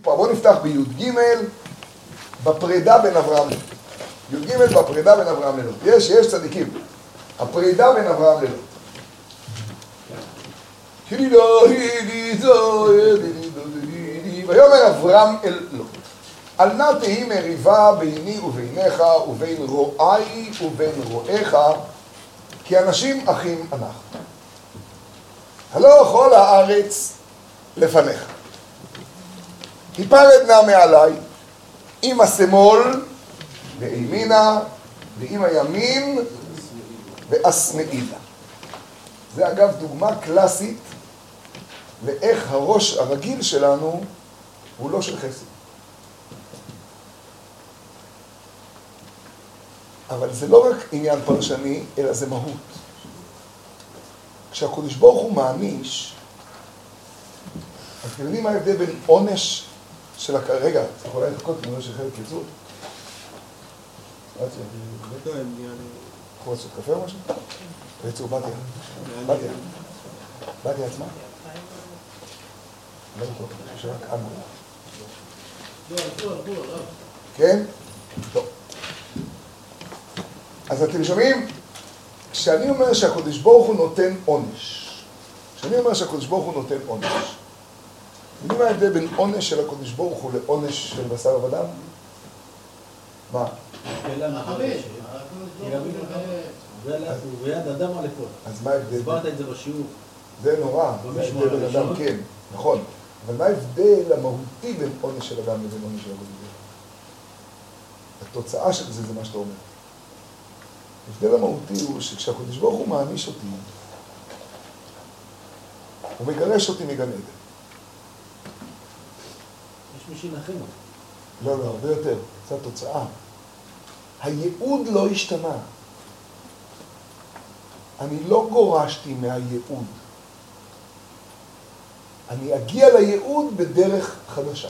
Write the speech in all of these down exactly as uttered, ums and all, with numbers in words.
בואו נפתח בי"ג, בפרידה בין אברהם ללוט. י"ג בפרידה בין אברהם ללוט. יש, יש צדיקים. הפרידה בין אברהם ללוט. ויאמר אברהם אל לוט, אל נא תהי מריבה ביני וביניך ובין רועי ובין רועיך, כי אנשים אחים אנחנו. הלא כל הארץ לפניך. היפרד נא מעלי, עם השמאל וימינה, ועם הימין ואשמאי לה. זה אגב דוגמה קלאסית לאיך הראש הרגיל שלנו הוא לא של חסד. אבל זה לא רק עניין פרשני, אלא זה מהות. כשהקדוש ברוך הוא מעניש, אז אתם יודעים מה ההבדל בין עונש של הכ... רגע, צריך אולי לחכות תמונה של חלק קיצור? באתי. יכול לעשות קפה או משהו? קיצור, באתי. באתי. באתי עצמה? לא בטוח, שרק אנו. לא, הלכו, הלכו, הלכו. כן? טוב. אז אתם שומעים? כשאני אומר שהקדוש ברוך הוא נותן עונש, כשאני אומר שהקדוש ברוך הוא נותן עונש, יודעים מה ההבדל בין עונש של הקדוש ברוך הוא לעונש של בשר ודם? מה? החמש. ויד אדם על הכל. אז מה ההבדל? הסברת את זה בשיעור. זה נורא, זה ההבדל בין אדם, כן, נכון. אבל מה ההבדל המהותי בין עונש של אדם לבין עונש של הקדוש ברוך הוא? התוצאה של זה זה מה שאתה אומר. ההבדל המהותי הוא שכשהקדוש ברוך הוא מעניש אותי, הוא מגרש אותי מגן עדן. יש מי שינחם. לא, לא, הרבה יותר. זו התוצאה. הייעוד לא השתנה. אני לא גורשתי מהייעוד. אני אגיע לייעוד בדרך חדשה.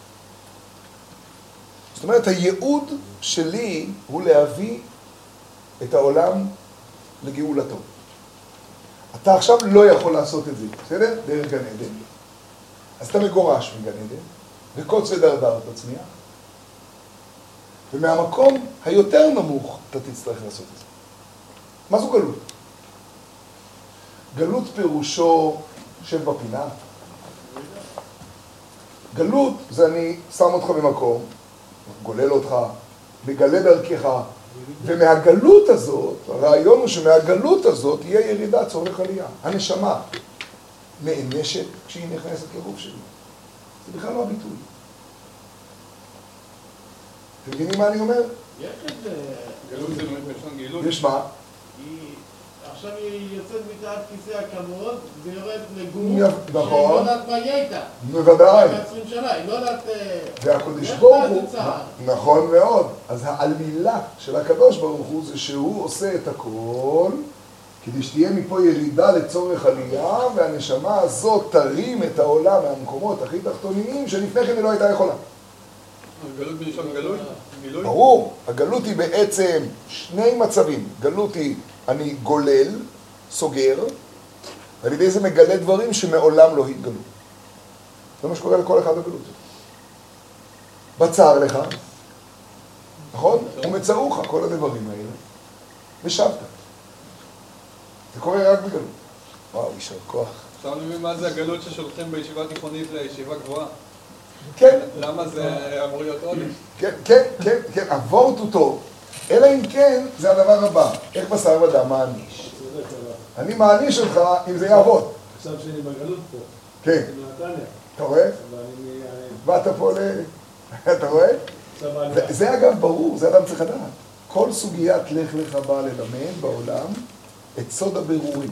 זאת אומרת, הייעוד שלי הוא להביא את העולם לגאולתו. אתה עכשיו לא יכול לעשות את זה, בסדר? דרך גן עדן. אז אתה מגורש מגן עדן, וקוץ ודרדר תצמיח, ומהמקום היותר נמוך אתה תצטרך לעשות את זה. מה זו גלות? גלות פירושו שב בפינה. גלות זה אני שם אותך במקום, גולל אותך, מגלה דרכך, ומהגלות הזאת, הרעיון הוא שמהגלות הזאת יהיה ירידה צורך עלייה. הנשמה נענשת כשהיא נכנסת לגוף שלי. זה בכלל לא הביטוי. אתם מבינים מה אני אומר? יש את זה. גלות זה באמת בלשון גילוי. יש מה? עכשיו היא יוצאת מתחת כיסא הכבוד ויורדת לגוף. נכון. שהיא לא יודעת מה יהיה איתה. בוודאי. עשרים שנה, היא לא יודעת... והקדוש ברוך הוא, נכון מאוד, אז העלילה של הקדוש ברוך הוא זה שהוא עושה את הכל כדי שתהיה מפה ירידה לצורך עלייה, והנשמה הזאת תרים את העולם מהמקומות הכי תחתוניים שלפני כן היא לא הייתה יכולה. גלות בלשון גלוי? גילוי? ברור, הגלות היא בעצם שני מצבים. גלות היא אני גולל, סוגר, ועל ידי זה מגלה דברים שמעולם לא התגלו. זה מה שקורה לכל אחד בגלות. בצר לך, נכון? ומצאוך כל הדברים האלה, ושבת. זה קורה רק בגלות. וואו, יישר כוח. עכשיו אני מבין מה זה הגלות ששולחים בישיבה תיכונית לישיבה גבוהה. כן. למה זה אמור להיות עונש? כן, כן, כן, כן, הוורט הוא טוב. אלא אם כן, זה הדבר הבא. איך בשר ודם מעניש? אני מעניש אותך אם זה יעבוד. עכשיו שאני בגלות פה. כן. בנתניה. אתה רואה? באת פה ל... אתה רואה? זה אגב ברור, זה אדם צריך לדעת. כל סוגיית לך לך באה ללמד בעולם את סוד הבירורים.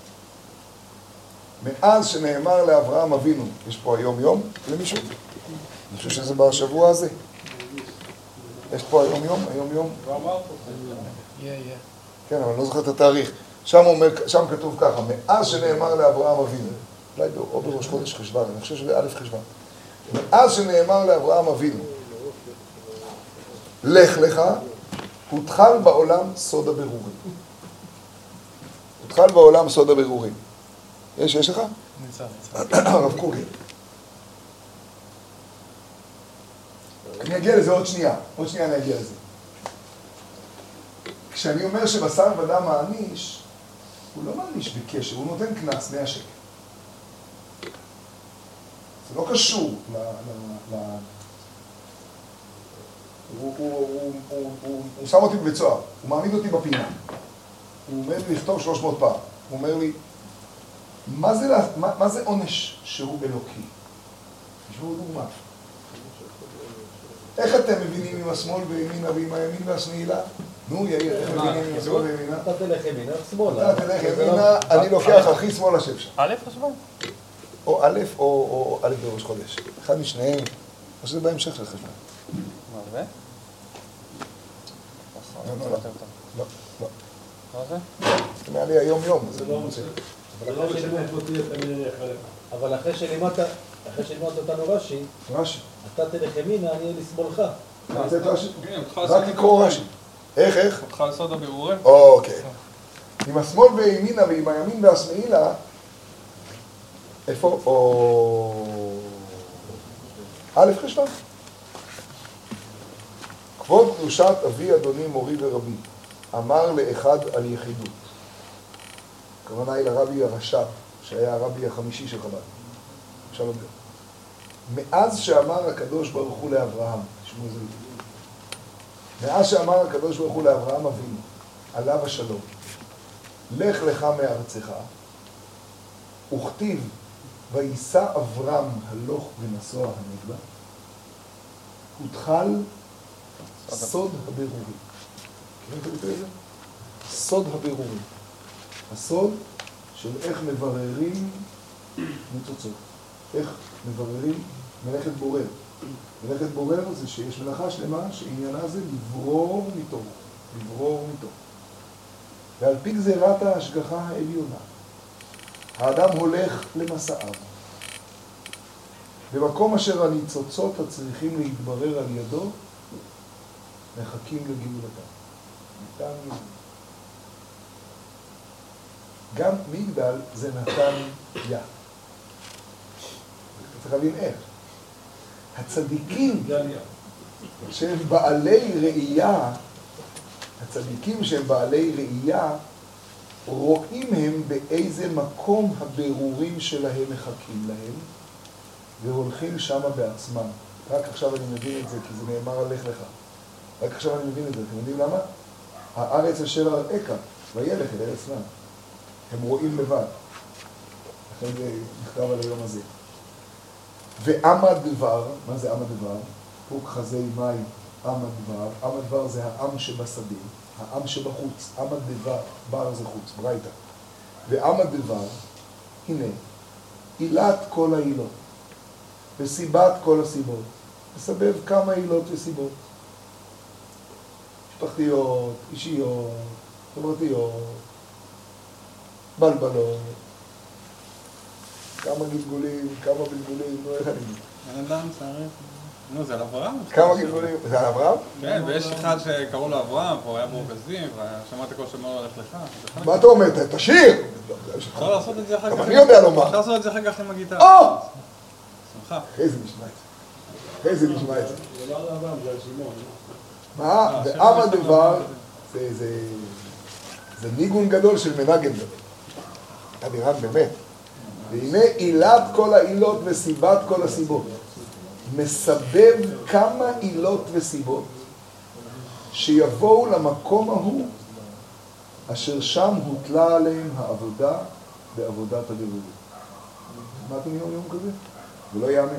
מאז שנאמר לאברהם אבינו, יש פה היום יום למישהו? אני חושב שזה בשבוע הזה. יש פה היום יום, היום יום. הוא אמר פה. יהיה, יהיה. כן, אבל אני לא זוכר את התאריך. שם, אומר, שם כתוב ככה, מאז שנאמר לאברהם אבינו, אולי או בראש חודש חשבן, אני חושב שזה א' חשבן. מאז שנאמר לאברהם אבינו, לך לך, הותחל בעולם סוד הבירורים. הותחל בעולם סוד הבירורים. יש, יש לך? נמצא, נמצא. הרב קוגל. אני אגיע לזה עוד שנייה, עוד שנייה אני אגיע לזה. כשאני אומר שבשר ודם מעניש, הוא לא מעניש בקשר, הוא נותן קנס מאה שקל. זה לא קשור ל... ל... ל... הוא, הוא, הוא, הוא, הוא, הוא שם אותי בבית סוהר, הוא מעמיד אותי בפינה. הוא אומר לי לכתוב שלוש מאות פעם. הוא אומר לי, מה זה, מה, מה זה עונש שהוא אלוקי? תשמעו דוגמה. איך אתם מבינים עם השמאל וימינה ועם הימין והשמאלה? נו, יאיר, איך מבינים עם השמאל וימינה? אתה תלך ימינה, שמאלה. אתה תלך ימינה, אני לוקח הכי שמאלה שאפשר. א' או שמאל? או א' או א' בראש חודש. אחד משניהם, או שזה בהמשך של חשבון. מה זה? לא, לא, לא. לא, לא. מה זה? זה נראה לי היום יום. זה לא משנה. אבל אחרי שלימדת, אחרי שלימדת אותנו רש"י, רש"י. אתה תלך ימינה, אני אהיה לשמאלך. אתה רוצה את רש"י? כן, אותך רק לעשות לקרוא רש"י. איך, איך? אותך לעשות הבירורים? אוקיי. עם השמאל וימינה ועם הימין והשמאלה, איפה? או... א' חשבון. כבוד קדושת אבי אדוני מורי ורבי, אמר לאחד על יחידות. הכוונה היא לרבי הרש"ב, שהיה הרבי החמישי של חב"ד. שלום גם. מאז שאמר הקדוש ברוך הוא לאברהם, תשמעו איזה ביטוי. מאז שאמר הקדוש ברוך הוא לאברהם אבינו, עליו השלום, לך לך מארצך, וכתיב, וייסע אברהם הלוך ונסוע הנגבה, הותחל סוד הבירורים. מכירים את הביטוי הזה? סוד הבירורים. הסוד של איך מבררים ניצוצות. איך מבררים מלאכת בורר. מלאכת בורר זה שיש מלאכה שלמה שעניינה זה לברור מתוך. לברור מתוך. ועל פי גזירת ההשגחה העליונה, האדם הולך למסעיו. במקום אשר הניצוצות הצריכים להתברר על ידו, מחכים לגאולתם. נתן גם מגדל זה נתן יה. צריך להבין איך. הצדיקים שהם בעלי ראייה, הצדיקים שהם בעלי ראייה, רואים הם באיזה מקום הבירורים שלהם מחכים להם, והולכים שמה בעצמם. רק עכשיו אני מבין את זה, כי זה נאמר עליך לך. רק עכשיו אני מבין את זה. אתם יודעים למה? הארץ אשר אראך, וילך אל ארץ נם. הם רואים לבד. לכן זה נכתב על היום הזה. ועם הדבר, מה זה עם הדבר? פוק חזי מים, עם הדבר. עם הדבר זה העם שבשדה, העם שבחוץ. עם הדבר, בר זה חוץ, ברייתא. ועם הדבר, הנה, עילת כל העילות, וסיבת כל הסיבות. מסבב כמה עילות וסיבות. משפחתיות, אישיות, חברתיות, בלבלות, כמה גלגולים, כמה בלבולים, לא איך אני אגיד. בן אדם צריך... נו, זה על אברהם? כמה גלגולים, זה על אברהם? כן, ויש אחד שקראו לו אברהם, והוא היה מורגזים, ושמעת כל שמור הולך לך. מה אתה אומר? תשאיר! אפשר לעשות את זה אחר כך. גם אני יודע לומר. אפשר לעשות את זה אחר כך עם הגיטרה. או! שמחה. אחרי זה נשמע את זה. אחרי זה נשמע את זה. זה לא על אברהם, זה על שמעון. מה? ועם הדבר, זה ניגון גדול של מנגן גדול. אתה נראה באמת. והנה עילת כל העילות וסיבת כל הסיבות. מסבב כמה עילות וסיבות שיבואו למקום ההוא אשר שם הוטלה עליהם העבודה בעבודת הבירורים. שמעתם יום יום כזה? זה לא יאמן.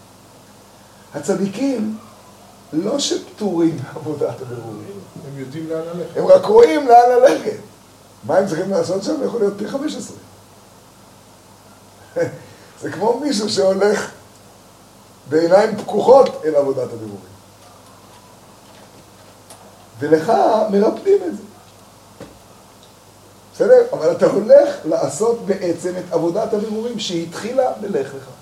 הצדיקים לא שפטורים בעבודת הבירורים. הם יודעים לאן ללכת. הם רק רואים לאן ללכת. מה הם צריכים לעשות שם? יכול להיות פי חמש עשרה. זה כמו מישהו שהולך בעיניים פקוחות אל עבודת הבירורים. ולך מרפדים את זה. בסדר? אבל אתה הולך לעשות בעצם את עבודת הבירורים שהתחילה בלך לך.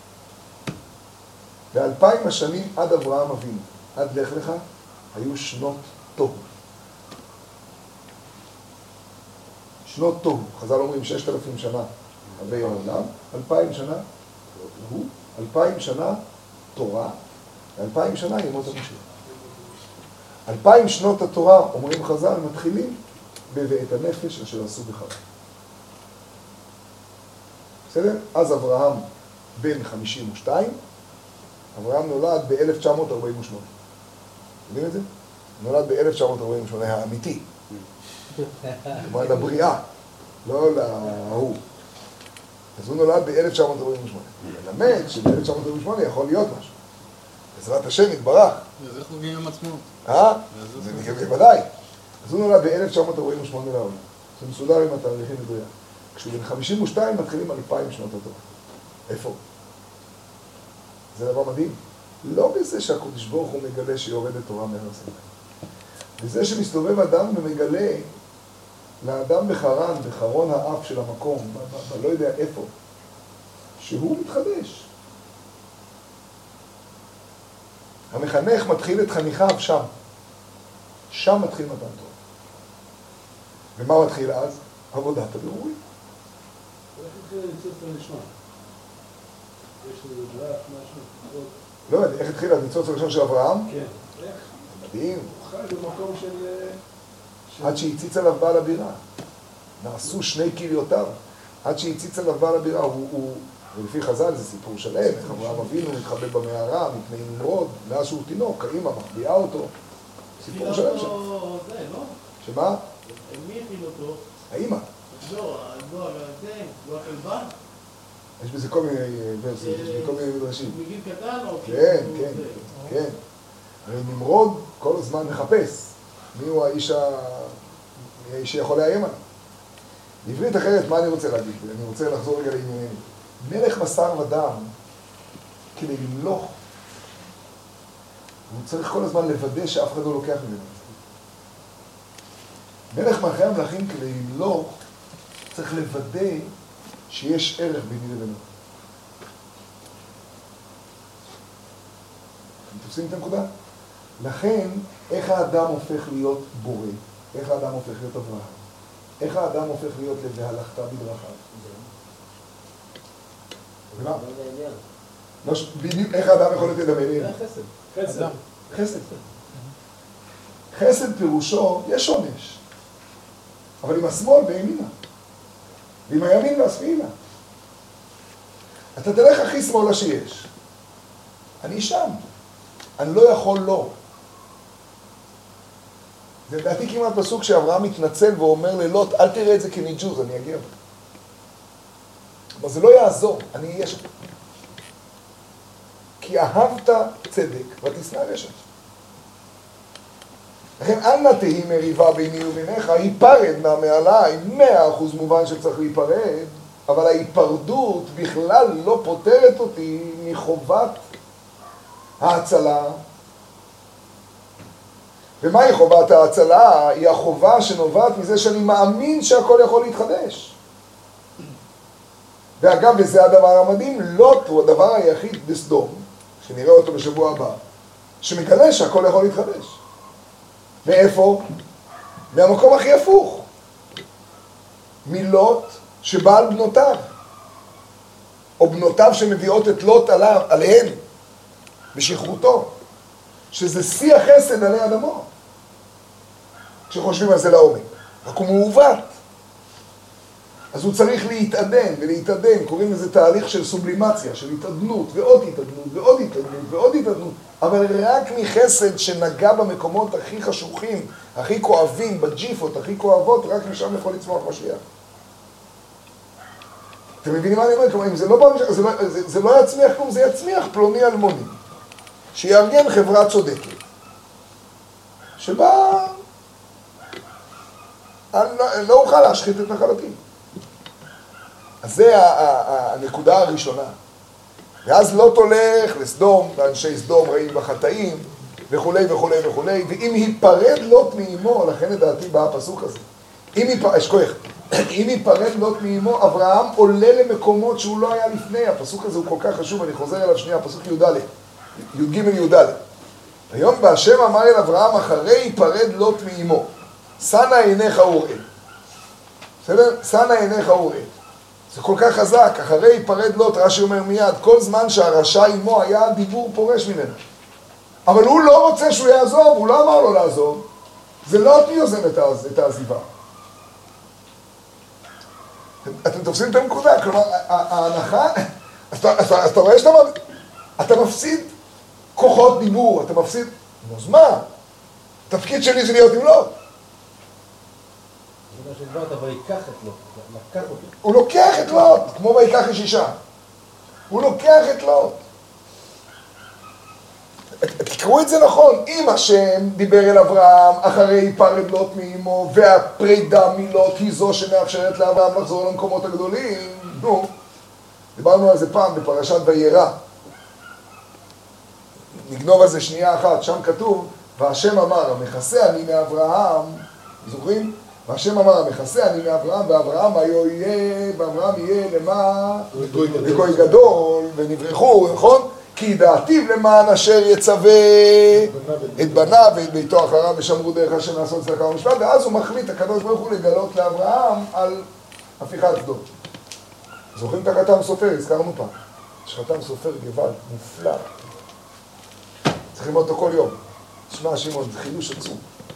באלפיים השנים עד אברהם אבינו, עד לך לך, היו שנות תוהו. שנות תוהו. חז"ל אומרים ששת אלפים שנה הווי העולם, אלפיים שנה הוא, אלפיים שנה תורה, אלפיים שנה ימות המשיח. אלפיים שנות התורה, אומרים חז"ל, מתחילים ב"ואת הנפש אשר עשו בחרב". בסדר? אז אברהם בן חמישים ושתיים, אברהם נולד ב-אלף תשע מאות ארבעים ושמונה. יודעים את זה? נולד ב-אלף תשע מאות ארבעים ושמונה האמיתי. כלומר לבריאה, לא להוא. אז הוא נולד ב-אלף תשע מאות ארבעים ושמונה. מלמד שב-אלף תשע מאות ארבעים ושמונה יכול להיות משהו. בעזרת השם יתברך. וזה חוגים עם עצמאות. אה? זה בוודאי. אז הוא נולד ב-אלף תשע מאות ארבעים ושמונה לעולם. זה מסודר עם התאריכים מדויק. כשהוא בן חמישים ושתיים מתחילים אלפיים שנות התורה. איפה? זה דבר מדהים. לא בזה שהקדוש ברוך הוא מגלה שיורדת תורה מהר סיני. בזה שמסתובב אדם ומגלה לאדם בחרן, בחרון האף של המקום, לא יודע איפה, שהוא מתחדש. המחנך מתחיל את חניכיו שם. שם מתחיל מתן תורה. ומה מתחיל אז? עבודת הבירורים. איך התחיל הניצוץ הראשון? יש לזה דרך, משהו? לא יודע, איך התחיל הניצוץ הראשון של אברהם? כן. איך? מדהים. הוא חי במקום של... עד שהציץ עליו בעל הבירה. נעשו שני כליותיו. עד שהציץ עליו בעל הבירה. הוא, הוא, ולפי חז"ל זה סיפור שלם, איך אברהם אבינו מתחבא במערה, מפני נמרוד, מאז שהוא תינוק, האמא מחביאה אותו. סיפור שלם שם. זה, לא? שמה? מי הכין אותו? האמא. לא, לא, זה, לא הכלבה? יש בזה כל מיני ורסיות, יש בזה כל מיני מדרשים. מגיל קטן או... כן, כן, כן. הרי נמרוד כל הזמן מחפש מי הוא האיש שיכול לאיים עליו. בעברית אחרת, מה אני רוצה להגיד? אני רוצה לחזור רגע לעניינים. מלך בשר ודם, כדי למלוך, הוא צריך כל הזמן לוודא שאף אחד לא לוקח ממנו. מלך מלכי המלכים, כדי למלוך, צריך לוודא שיש ערך ביני לבינו. אתם תופסים את הנקודה? לכן, איך האדם הופך להיות בורא? איך האדם הופך להיות אברהם? איך האדם הופך להיות ל"והלכת בדרכיו"? ומה? לא, בדיוק, איך האדם יכול להיות לדמיין? חסד. חסד. חסד. חסד פירושו, יש עונש. אבל עם השמאל בימינה. ועם הימין והשמאלה. אתה תלך הכי שמאלה שיש. אני שם. אני לא יכול לא. זה לדעתי כמעט פסוק שאברהם מתנצל ואומר ללוט, אל תראה את זה כניג'וז, אני אגיע. אבל זה לא יעזור, אני אהיה שם. כי אהבת צדק ותשנא רשע. לכן אל נא תהי מריבה ביני ובינך, היפרד מהמעלה, עם מאה אחוז מובן שצריך להיפרד, אבל ההיפרדות בכלל לא פותרת אותי מחובת ההצלה. ומהי חובת ההצלה? היא החובה שנובעת מזה שאני מאמין שהכל יכול להתחדש. ואגב, וזה הדבר המדהים, לוט הוא הדבר היחיד בסדום, שנראה אותו בשבוע הבא, שמגלה שהכל יכול להתחדש. מאיפה? מהמקום הכי הפוך. מלוט שבעל בנותיו, או בנותיו שמביאות את לוט עליו, עליהן, בשכרותו, שזה שיא החסד עלי אדמו. כשחושבים על זה לעומק. רק הוא מעוות. אז הוא צריך להתעדן ולהתעדן, קוראים לזה תהליך של סובלימציה, של התעדנות, ועוד התעדנות, ועוד התעדנות, ועוד התעדנות, אבל רק מחסד שנגע במקומות הכי חשוכים, הכי כואבים, בג'יפות, הכי כואבות, רק משם יכול לצמוח משיח. אתם מבינים מה אני אומר? כלומר, אם זה לא בא משם, זה, לא, זה, זה לא יצמיח כלום, זה יצמיח פלוני אלמוני, שיארגן חברה צודקת, שבה אני לא, לא אוכל להשחית את נחלתי. אז זה הנקודה הראשונה. ואז לוט הולך לסדום, ואנשי סדום רעים בחטאים, וכולי וכולי וכולי, ואם ייפרד לוט מאמו, לכן לדעתי בא הפסוק הזה, אם ייפרד, אשכוח, אם ייפרד לוט מאמו, אברהם עולה למקומות שהוא לא היה לפני. הפסוק הזה הוא כל כך חשוב, אני חוזר אליו שנייה, הפסוק י"ד, י"ג י"ד. היום בהשם אמר אל אברהם, אחרי ייפרד לוט מאמו, שנה עיניך וראה. בסדר? שנה עיניך וראה. זה כל כך חזק, אחרי ייפרד לוט, רש"י אומר מיד, כל זמן שהרשע עמו היה דיבור פורש ממנו. אבל הוא לא רוצה שהוא יעזוב, הוא לא אמר לו לעזוב. זה לא מי יוזם את העזיבה. אתם תופסים את הנקודה, כלומר, ההנחה, אז אתה רואה שאתה מפסיד כוחות דיבור, אתה מפסיד, אז מה? התפקיד שלי זה להיות עם לוט. זה מה שדברת, ויקח את לוט, לקח אותו. הוא לוקח את לוט, כמו ויקח איש אישה. הוא לוקח את לוט. תקראו את זה נכון, אם השם דיבר אל אברהם אחרי פרד לוט מאמו, והפרידה מלוט היא זו שמאפשרת לאברהם לחזור למקומות הגדולים, נו, דיברנו על זה פעם בפרשת וירא. נגנוב על זה שנייה אחת, שם כתוב, והשם אמר, המכסה אני מאברהם, זוכרים? והשם אמר, המכסה אני מאברהם, ואברהם יהיה, ואברהם יהיה למה? לגוי גדול, ונברחו, נכון? כי דעתיו למען אשר יצווה את בניו ואת ביתו אחריו ושמרו דרך השם לעשות צדקה ומשפט, ואז הוא מחליט, הקדוש ברוך הוא, לגלות לאברהם על הפיכת סדום. זוכרים את החתם סופר? הזכרנו פעם. יש חתם סופר גוואלד, מופלא. צריכים אותו כל יום. תשמע שמעון, זה חידוש עצום.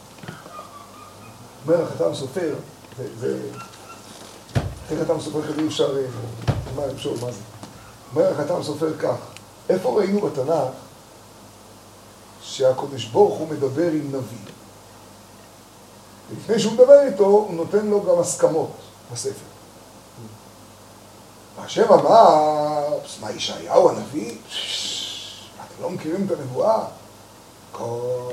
אומר החתם סופר, זה... אחרי חתם סופר כדי אפשר... מה, אפשר, מה זה? אומר החתם סופר כך, איפה ראינו בתנ"ך שהקדוש ברוך הוא מדבר עם נביא? לפני שהוא מדבר איתו, הוא נותן לו גם הסכמות בספר. והשם אמר, מה ישעיהו הנביא? אתם לא מכירים את הנבואה? כה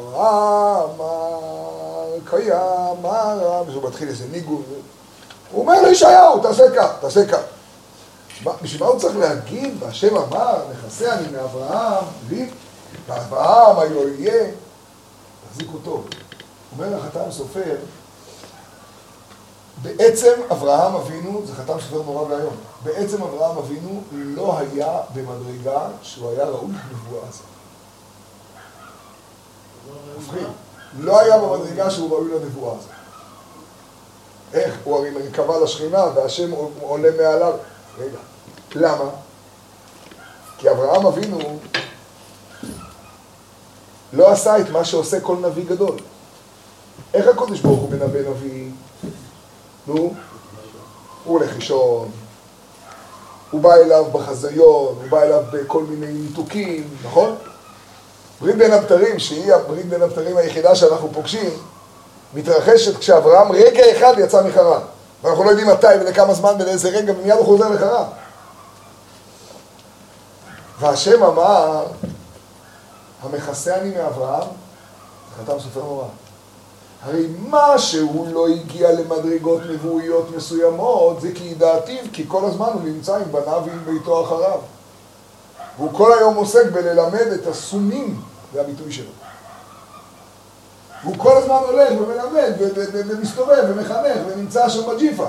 אמר, כה אמר, ושהוא מתחיל איזה ניגון. הוא אומר לישעיהו, תעשה כך, תעשה כך. בשביל מה הוא צריך להגיד? והשם אמר, נכסה אני מאברהם, ואברהם היו יהיה. תחזיקו טוב. אומר החתם סופר, בעצם אברהם אבינו, זה חתם סופר נורא והיום, בעצם אברהם אבינו לא היה במדרגה שהוא היה ראוי לנבואה הזאת. מפחיד. לא היה במדרגה שהוא ראוי לנבואה הזאת. איך? הוא הרי קבע לשכינה והשם עולה מעליו. רגע, למה? כי אברהם אבינו לא עשה את מה שעושה כל נביא גדול. איך הקודש ברוך הוא מנבא נביא? נו, הוא הולך לישון, הוא בא אליו בחזיון, הוא בא אליו בכל מיני ניתוקים, נכון? ברית בין הבתרים, שהיא הברית בין הבתרים היחידה שאנחנו פוגשים, מתרחשת כשאברהם רגע אחד יצא מחרן. ואנחנו לא יודעים מתי ולכמה זמן ולאיזה רגע, ומיד הוא חוזר לחרן. והשם אמר, המכסה אני מאברהם, זה חתם סופר נורא. הרי מה שהוא לא הגיע למדרגות נבואיות מסוימות, זה כי דעתיו, כי כל הזמן הוא נמצא עם בניו ועם ביתו אחריו. והוא כל היום עוסק בללמד את הסונים, זה הביטוי שלו. והוא כל הזמן הולך ומלמד ומסתובב ומחנך ונמצא שם בג'יפה.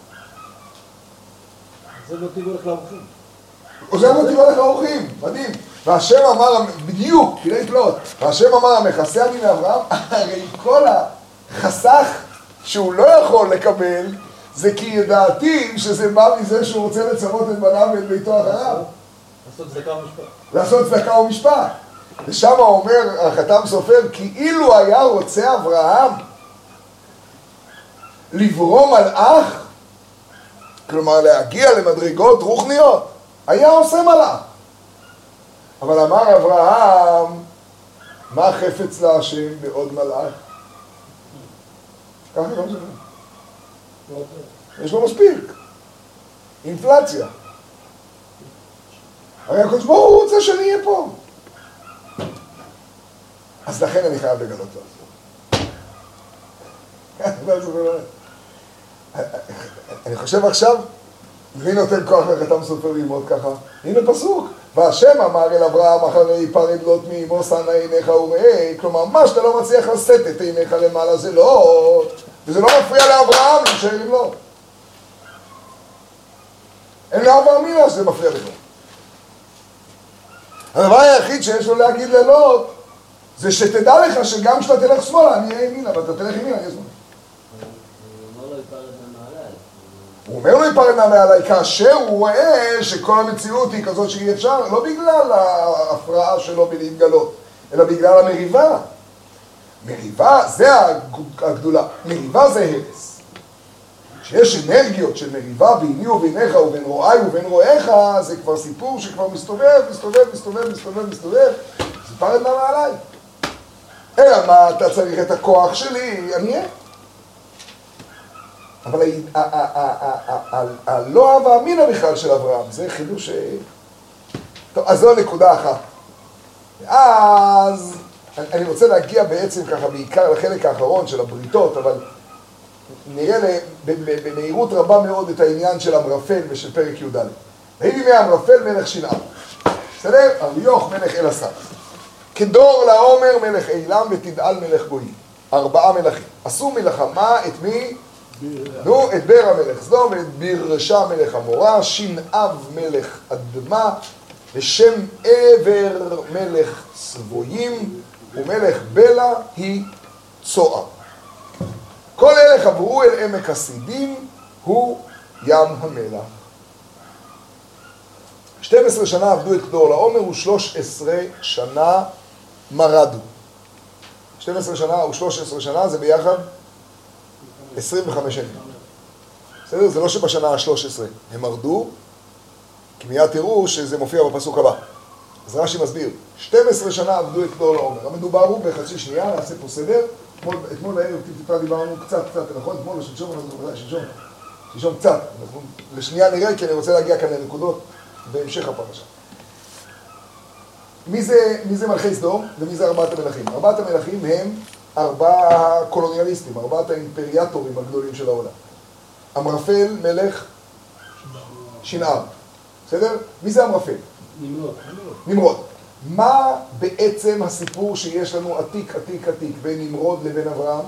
זה לא טבעו לך לאורחים. זה לא טבעו לך לאורחים, מדהים. והשם אמר, בדיוק, תראה פלוט, והשם אמר, המכסה אני מאברהם, הרי כל החסך שהוא לא יכול לקבל, זה כי ידעתי שזה בא מזה שהוא רוצה לצוות את בניו ואת ביתו אחריו. לעשות צדקה ומשפט. לעשות צדקה ומשפט. ושם אומר החתם סופר, כאילו היה רוצה אברהם לברום על אח, כלומר להגיע למדרגות רוחניות, היה עושה מלאך. אבל אמר אברהם, מה חפץ להשם בעוד מלאך? ככה גם זה. יש לו מספיק. אינפלציה. הרי הקדוש ברוך הוא רוצה שאני אהיה פה. אז לכן אני חייב לגלות לעזור. אני חושב עכשיו, מי נותן כוח לחתם סופר ללמוד ככה? הנה פסוק. והשם אמר אל אברהם אחרי פרד לוט מאמו שנא עיניך וראה, כלומר מה שאתה לא מצליח לשאת את עיניך למעלה זה לא, וזה לא מפריע לאברהם להישאר עם לוט. אין לאברהם מילה שזה מפריע לך. הדבר היחיד שיש לו להגיד ללוט זה שתדע לך שגם כשאתה תלך שמאלה אני אהיה ימינה, ואתה תלך ימינה אני אהיה שמאלה. הוא אומר לו ייפרד נא מעלי, כאשר הוא רואה שכל המציאות היא כזאת שאי אפשר, לא בגלל ההפרעה שלו בלהתגלות, אלא בגלל המריבה. מריבה זה הגדולה, מריבה זה הרס. כשיש אנרגיות של מריבה ביני ובינך ובין רואי ובין רואיך, זה כבר סיפור שכבר מסתובב, מסתובב, מסתובב, מסתובב, מסתובב, זה פרד מה מעליי. אלא מה, אתה צריך את הכוח שלי, אני אהיה. אבל הלא הווה אמינא בכלל של אברהם, זה חידוש... טוב, אז זו נקודה אחת. אז אני רוצה להגיע בעצם ככה בעיקר לחלק האחרון של הבריתות, אבל נראה במהירות רבה מאוד את העניין של אמרפל ושל פרק י"ד. ויהי בימי אמרפל מלך שנער. בסדר? אריוך מלך אלעשר. כדור לעומר מלך אילם ותדעל מלך גויים. ארבעה מלכים. עשו מלחמה את מי? נו, את בר המלך סדום ואת בירשה מלך עמורה, שנעב מלך אדמה, ושם עבר מלך צבויים, ומלך בלה היא צוער. כל אלה חברו אל עמק הסידים, הוא ים המלח. שתים עשרה שנה עבדו את כדור לעומר, ו-שלוש עשרה שנה מרדו. שתים עשרה שנה ו-שלוש עשרה שנה זה ביחד עשרים וחמש שנים. בסדר? זה לא שבשנה ה-שלוש עשרה הם מרדו, כי מיד תראו שזה מופיע בפסוק הבא. אז רש"י מסביר, שתים עשרה שנה עבדו את כדור לעומר. המדובר הוא בחצי שנייה, נעשה פה סדר. אתמול, אתמול הערב טיפה דיברנו קצת, קצת, נכון? אתמול או שלשום, שלשום, שלשום קצת. אנחנו לשנייה נראה, כי אני רוצה להגיע כאן לנקודות בהמשך הפרשה. מי זה, מי זה מלכי סדום ומי זה ארבעת המלכים? ארבעת המלכים הם ארבעה קולוניאליסטים, ארבעת האימפריאטורים הגדולים של העולם. אמרפל מלך שנער. בסדר? מי זה אמרפל? נמרוד. נמרוד. מה בעצם הסיפור שיש לנו עתיק, עתיק, עתיק בין נמרוד לבין אברהם?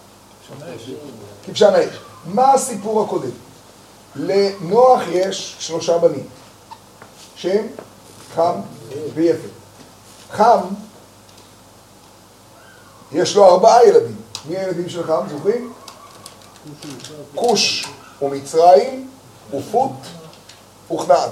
כבשן האש. מה הסיפור הקודם? לנוח יש שלושה בנים. שם, חם ויפת. חם, יש לו ארבעה ילדים. מי הילדים של חם? זוכרים? כוש ומצרים ופוט וכנען.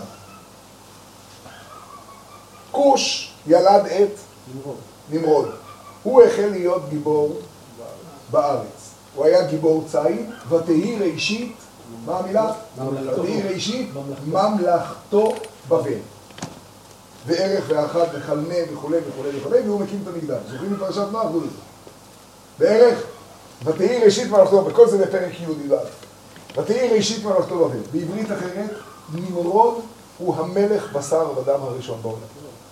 כוש ילד את נמרוד. נמרוד. הוא החל להיות גיבור בארץ. הוא היה גיבור ציד, ותהי ראשית, מה המילה? ותהי ראשית, ממלכתו בבל. וערך ואחד וחלנה וכו' וכו' וכו', והוא מקים את המקדש. זוכרים מפרשת נוח? דעו לזה. בערך, ותהי ראשית ממלכתו בבל. כל זה בפרק י' ותהי ראשית ממלכתו בבל. בעברית אחרת, נמרוד הוא המלך בשר ודם הראשון בעולם.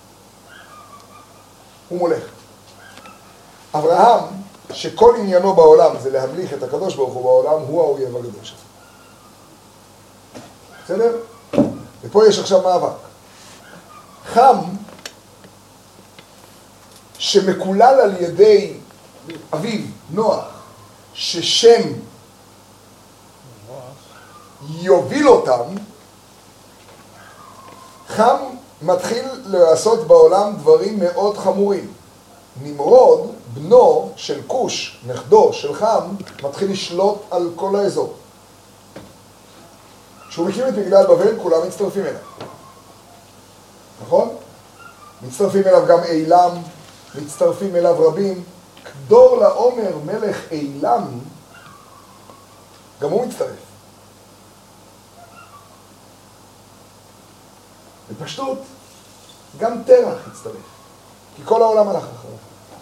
הוא מולך. אברהם, שכל עניינו בעולם זה להמליך את הקדוש ברוך הוא בעולם, הוא האויב הגדול שלו. בסדר? ופה יש עכשיו מאבק. חם, שמקולל על ידי אביו, נוח, ששם יוביל אותם, חם מתחיל לעשות בעולם דברים מאוד חמורים. נמרוד, בנו של כוש, נכדו של חם, מתחיל לשלוט על כל האזור. כשהוא מקים את מגדל בבל, כולם מצטרפים אליו. נכון? מצטרפים אליו גם אילם, מצטרפים אליו רבים. כדור לעומר מלך אילם, גם הוא מצטרף. בפשטות, גם תרח הצטרף, כי כל העולם הלך אחריו.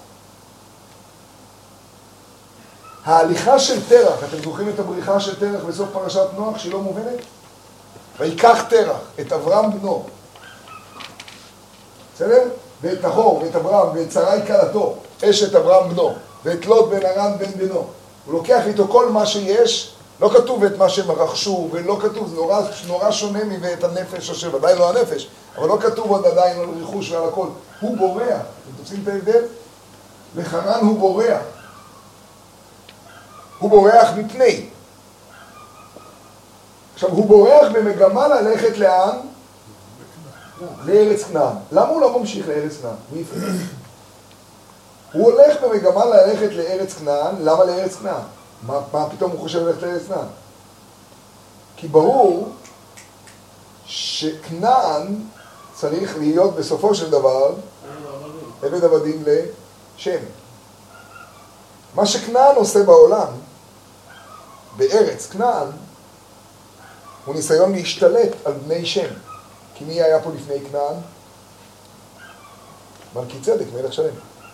ההליכה של תרח, אתם זוכרים את הבריחה של תרח בסוף פרשת נוח שהיא לא מובנת? ויקח תרח את אברהם בנו, בסדר? ואת נחור ואת אברהם ואת שרי כלתו, אשת אברהם בנו, ואת לוט בן הרן בן בנו. הוא לוקח איתו כל מה שיש, לא כתוב את מה שהם רכשו, ולא כתוב, זה נורא, נורא שונה מבית הנפש, אשר ודאי לא הנפש, אבל לא כתוב עוד עדיין על רכוש ועל הכל. הוא בורח, אתם תופסים את ההבדל? לחרן הוא בורח. הוא בורח מפני. עכשיו, הוא בורח במגמה ללכת לאן? לארץ כנען. למה הוא לא ממשיך לארץ כנען? מי יפריע? הוא הולך במגמה ללכת לארץ כנען. למה לארץ כנען? מה, מה פתאום הוא חושב ללכת לארץ כנען? כי ברור שכנען צריך להיות בסופו של דבר עבד עבדים לשם. מה שכנען עושה בעולם, בארץ כנען, הוא ניסיון להשתלט על בני שם. כי מי היה פה לפני כנען? מלכי צדק, מלך שלם.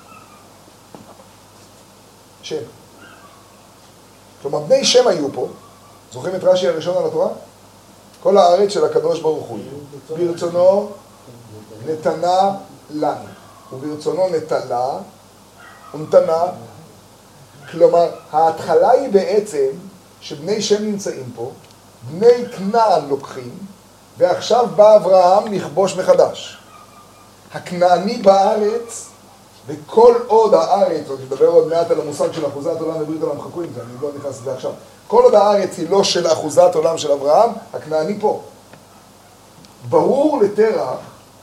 שם. כלומר, בני שם היו פה. זוכרים את רש"י הראשון על התורה? כל הארץ של הקדוש ברוך הוא. ברצונו נתנה לנו. וברצונו נטלה ונתנה. כלומר, ההתחלה היא בעצם שבני שם נמצאים פה, בני כנען לוקחים, ועכשיו בא אברהם לכבוש מחדש. הכנעני בארץ, וכל עוד הארץ, עוד נדבר עוד מעט על המושג של אחוזת עולם וברית עולם, חכו עם זה, אני לא נכנס לזה עכשיו. כל עוד הארץ היא לא של אחוזת עולם של אברהם, הכנעני פה. ברור לתרח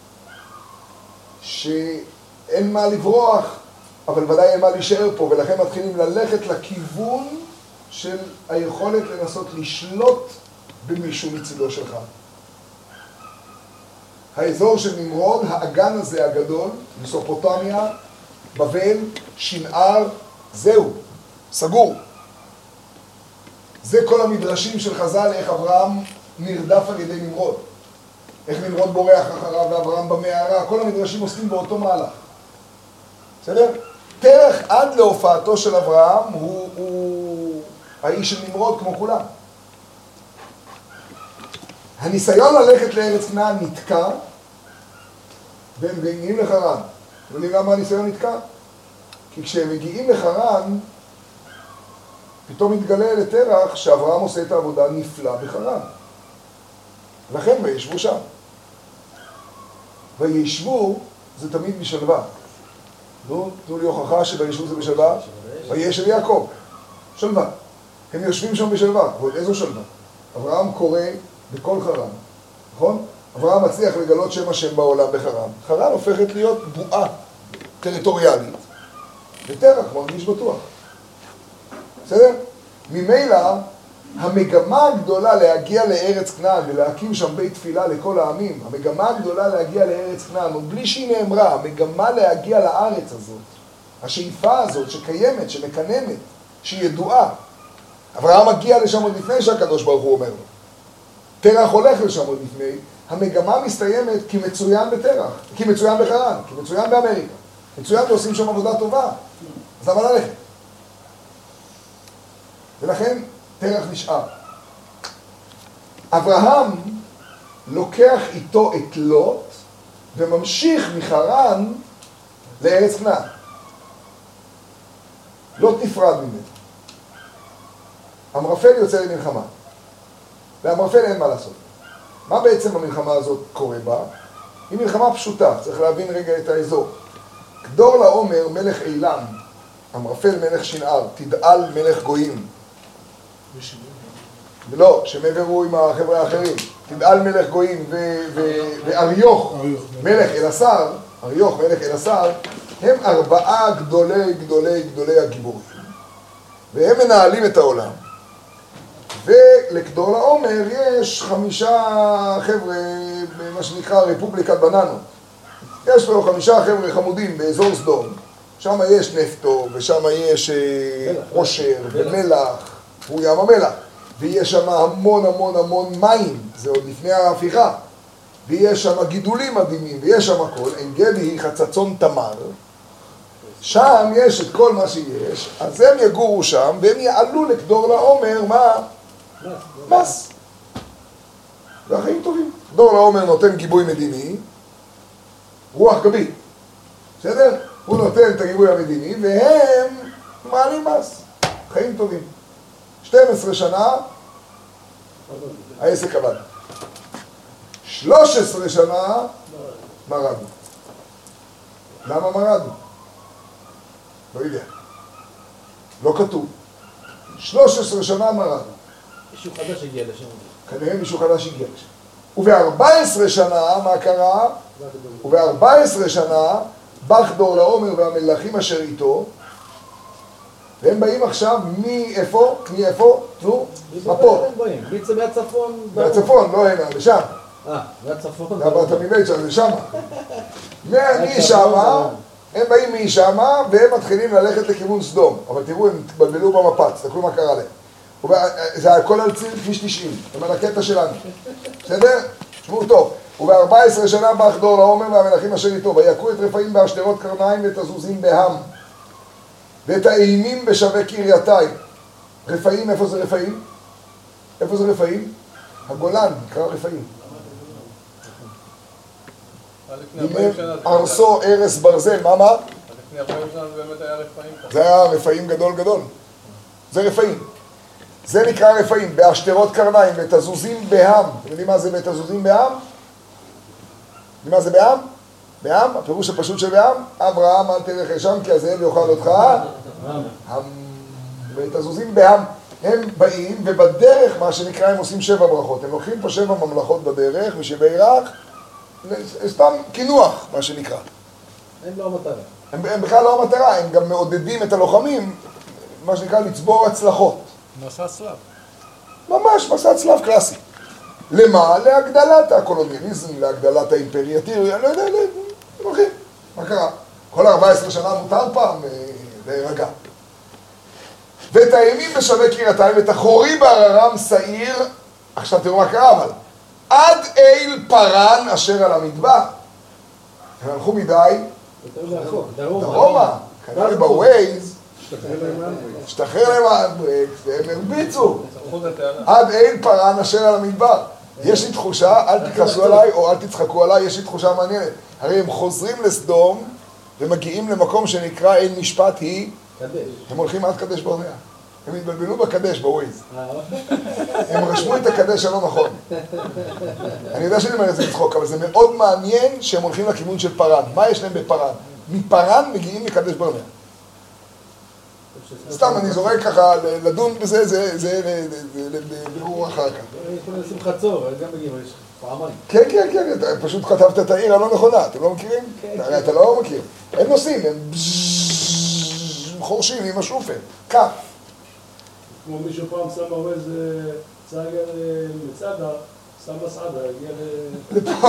שאין מה לברוח, אבל ודאי אין מה להישאר פה, ולכן מתחילים ללכת לכיוון של היכולת לנסות לשלוט במישהו מצידו שלך. האזור של נמרוד, האגן הזה הגדול, מסופוטמיה, בבל, שנער, זהו, סגור. זה כל המדרשים של חז"ל, איך אברהם נרדף על ידי נמרוד. איך נמרוד בורח אחריו ואברהם במערה, כל המדרשים עוסקים באותו מהלך. בסדר? תרח עד להופעתו של אברהם הוא, הוא האיש של נמרוד כמו כולם. הניסיון ללכת לארץ כנען נתקע, והם מגיעים לחרן. אתם יודעים למה הניסיון נתקע? כי כשהם מגיעים לחרן, פתאום מתגלה לתרח שאברהם עושה את העבודה נפלא בחרן. לכן וישבו שם. וישבו זה תמיד בשלווה. נו, תנו לי הוכחה שבישבו זה בשלווה. וישב יעקב. שלווה. הם יושבים שם בשלווה. ועוד איזו שלווה? אברהם קורא בכל חרן. נכון? אברהם מצליח לגלות שם השם בעולם בחרן. חרן הופכת להיות בועה טריטוריאלית. ותרח מרגיש בטוח. בסדר? ממילא, המגמה הגדולה להגיע לארץ כנען ולהקים שם בית תפילה לכל העמים, המגמה הגדולה להגיע לארץ כנען, ובלי שהיא נאמרה, המגמה להגיע לארץ הזאת, השאיפה הזאת שקיימת, שמקננת, שהיא ידועה. אברהם מגיע לשם עוד לפני שהקדוש ברוך הוא אומר לו. תרח הולך לשם עוד לפני, המגמה מסתיימת כי מצוין בתרח, כי מצוין בחרן, כי מצוין באמריקה. מצוין ועושים שם עבודה טובה. אז למה ללכת? ולכן תרח נשאר. אברהם לוקח איתו את לוט וממשיך מחרן לארץ כנען. לוט נפרד ממנו. אמרפל יוצא למלחמה. לאמרפל אין מה לעשות. מה בעצם המלחמה הזאת קורה בה? היא מלחמה פשוטה, צריך להבין רגע את האזור. כדור לעומר מלך אילם, אמרפל מלך שנער, תדעל מלך גויים. ולא, שמעברו עם החבר'ה האחרים. תדעל מלך גויים ואריוך מלך אלעשר, אריוך מלך אלעשר, הם ארבעה גדולי גדולי גדולי הגיבורים. והם מנהלים את העולם. ולכדור לעומר יש חמישה חבר'ה, מה שנקרא רפובליקת בננות. יש לו חמישה חבר'ה חמודים באזור סדום. שם יש נפטו, ושם יש עושר ומלח, הוא ים המלח. ויש שם המון המון המון מים, זה עוד לפני ההפיכה. ויש שם גידולים מדהימים, ויש שם הכל. עין גדי היא חצצון תמר. שם יש את כל מה שיש, אז הם יגורו שם, והם יעלו לכדור לעומר, מה? מס. והחיים טובים. כדור לעומר נותן גיבוי מדיני, רוח גבית. בסדר? הוא נותן את הגיבוי המדיני, והם מעלים מס. חיים טובים. שתים עשרה שנה, העסק עבד. שלוש עשרה שנה, מרדנו. למה מרדנו? לא יודע. לא כתוב. שלוש עשרה שנה מרדנו. מישהו חדש הגיע לשם. כנראה מישהו חדש הגיע לשם. וב-ארבע עשרה שנה, מה קרה? וב-ארבע עשרה שנה, בא כדור לעומר והמלכים אשר איתו, והם באים עכשיו מאיפה? מאיפה? נו, מפות. בעצם מהצפון. מהצפון, לא הנה, לשם. אה, מהצפון. זה עברת מבית שם, לשם. משם, הם באים משם והם מתחילים ללכת לכיוון סדום. אבל תראו, הם התבלבלו במפה, תסתכלו מה קרה להם. זה הכל על ציר כביש תשעים, זאת אומרת, הקטע שלנו. בסדר? תשמעו טוב. וב-ארבע עשרה שנה בא כדור לעומר והמלכים אשר איתו, ויכו את רפאים באשתרות קרניים ואת הזוזים בהם, ואת האימים בשווה קרייתיים. רפאים, איפה זה רפאים? איפה זה רפאים? הגולן, נקרא רפאים. ארסו, ארס, ברזל, מה מה? לפני ארבעים שנה זה באמת היה רפאים. זה היה רפאים גדול גדול. זה רפאים. זה נקרא רפאים, באשתרות קרניים, ואת הזוזים בהם. אתם יודעים מה זה ואת הזוזים בהם? יודעים מה זה בהם? בהם, הפירוש הפשוט של בהם, אברהם אל תלך לשם כי הזאב יאכל אותך. ואת הזוזים בהם. הם באים ובדרך, מה שנקרא, הם עושים שבע ברכות. הם לוקחים פה שבע ממלכות בדרך, ושבירך, סתם כינוח, מה שנקרא. הם לא המטרה. הם, הם בכלל לא המטרה, הם גם מעודדים את הלוחמים, מה שנקרא, לצבור הצלחות. מסע צלב. ממש, מסע צלב קלאסי. למה? להגדלת הקולוניאליזם, להגדלת האימפריאטיר, אני לא יודע, הם הולכים. מה קרה? כל ארבע עשרה שנה מותר פעם להירגע. ואת האימים בשווה קרייתיים, ואת החורי בהררם שעיר, עכשיו תראו מה קרה, אבל עד אל פרן אשר על המדבר. הם הלכו מדי, דרומה, כנראה בווייז, השתחרר להם האנדברקס, והם הרביצו. עד אל פרן אשר על המדבר. יש לי תחושה, אל תכעסו עליי או אל תצחקו עליי, יש לי תחושה מעניינת. הרי הם חוזרים לסדום ומגיעים למקום שנקרא אין משפט היא, הם הולכים עד קדש ברנע. הם התבלבלו בקדש, בווייז. הם רשמו את הקדש הלא נכון. אני יודע שאני אומר את זה לצחוק, אבל זה מאוד מעניין שהם הולכים לכיוון של פרן. מה יש להם בפרן? מפרן מגיעים לקדש ברנע. סתם, אני זורק ככה, לדון בזה, זה לבירור אחר כך. יכולים לשים חצור, גם מגיעים, יש פעמיים. כן, כן, כן, פשוט כתבת את העיר הלא נכונה, אתם לא מכירים? הרי אתה לא מכיר. הם נוסעים, הם חורשים עם השופל, כף. כמו מישהו פעם שם הרבה איזה צעגה למצעדה, שם מסעדה, הגיע ל... לפה.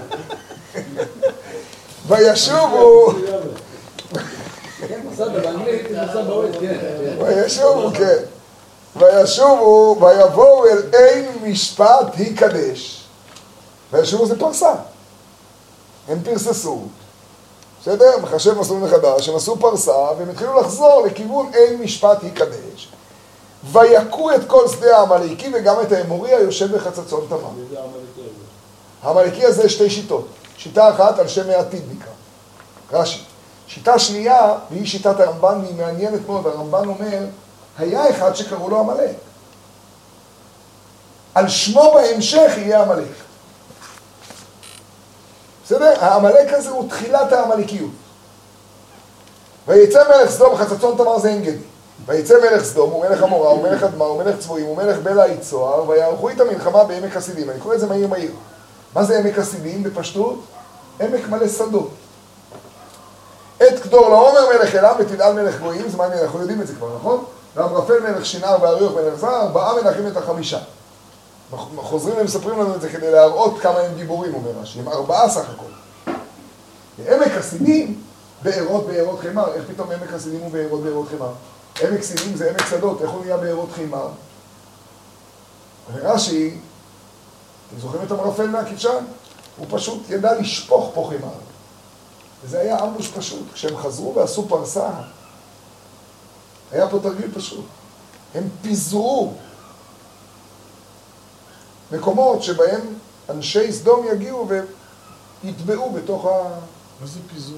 וישובו. כן, מסעדה, באנגלית, מסעדה בווייז, כן. וישובו, כן. וישובו, ויבואו אל אין משפט יקדש. וישובו זה פרסה. הם פרססו. בסדר? מחשב מסלול מחדש, הם עשו פרסה, והם התחילו לחזור לכיוון אין משפט יקדש. ויכו את כל שדה העמלקי וגם את האמורי היושב בחצצון תמר. העמלקי הזה שתי שיטות. שיטה אחת על שם העתיד נקרא. רש"י. שיטה שנייה, והיא שיטת הרמב"ן, והיא מעניינת מאוד. הרמב"ן אומר, היה אחד שקראו לו עמלק. על שמו בהמשך יהיה עמלק. בסדר? העמלק הזה הוא תחילת העמלקיות. ויצא מלך סדום חצצון תמר זה עין גדי. ויצא מלך סדום, הוא מלך עמורה, הוא מלך אדמה, הוא מלך צבועים, הוא מלך בלע יצוער, ויערכו את המלחמה בעמק הסידים. אני קורא את זה מהיר מהיר. מה זה עמק הסידים בפשטות? עמק מלא שדות. את כדור לעומר מלך אלה ותדעל מלך גויים, זה מעניין, אנחנו יודעים את זה כבר, נכון? ואמרפל מלך שינר ואריוך מלך זר, ארבעה מלכים את החמישה. חוזרים ומספרים לנו את זה כדי להראות כמה הם גיבורים, אומר רש"י, הם ארבעה סך הכל. עמק הסידים, בארות בארות חמר, איך פתאום עמק הסידים הוא בארות בארות חמר? עמק סידים זה עמק שדות, איך הוא נהיה בארות חמר? ורש"י, אתם זוכרים את אמרפל מהכבשן? הוא פשוט ידע לשפוך פה חמר. וזה היה אמבוש פשוט. כשהם חזרו ועשו פרסה, היה פה תרגיל פשוט. הם פיזרו מקומות שבהם אנשי סדום יגיעו ויטבעו בתוך ה... מה זה פיזור?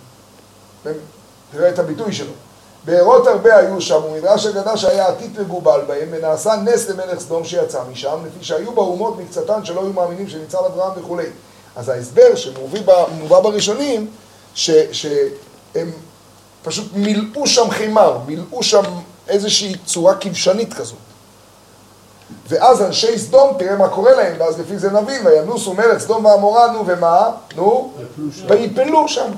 תראה את הביטוי שלו. בארות הרבה היו שם, ומדרש אגדה שהיה עתיד מגובל בהם, ונעשה נס למלך סדום שיצא משם, לפי שהיו באומות מקצתן שלא היו מאמינים שניצל אברהם וכו'. אז ההסבר שמובא בראשונים, ש, שהם פשוט מילאו שם חימר, מילאו שם איזושהי צורה כבשנית כזאת. ואז אנשי סדום, תראה מה קורה להם, ואז לפי זה נבין, וינוסו מלך סדום ועמורה, נו ומה? נו? ויפלו שם.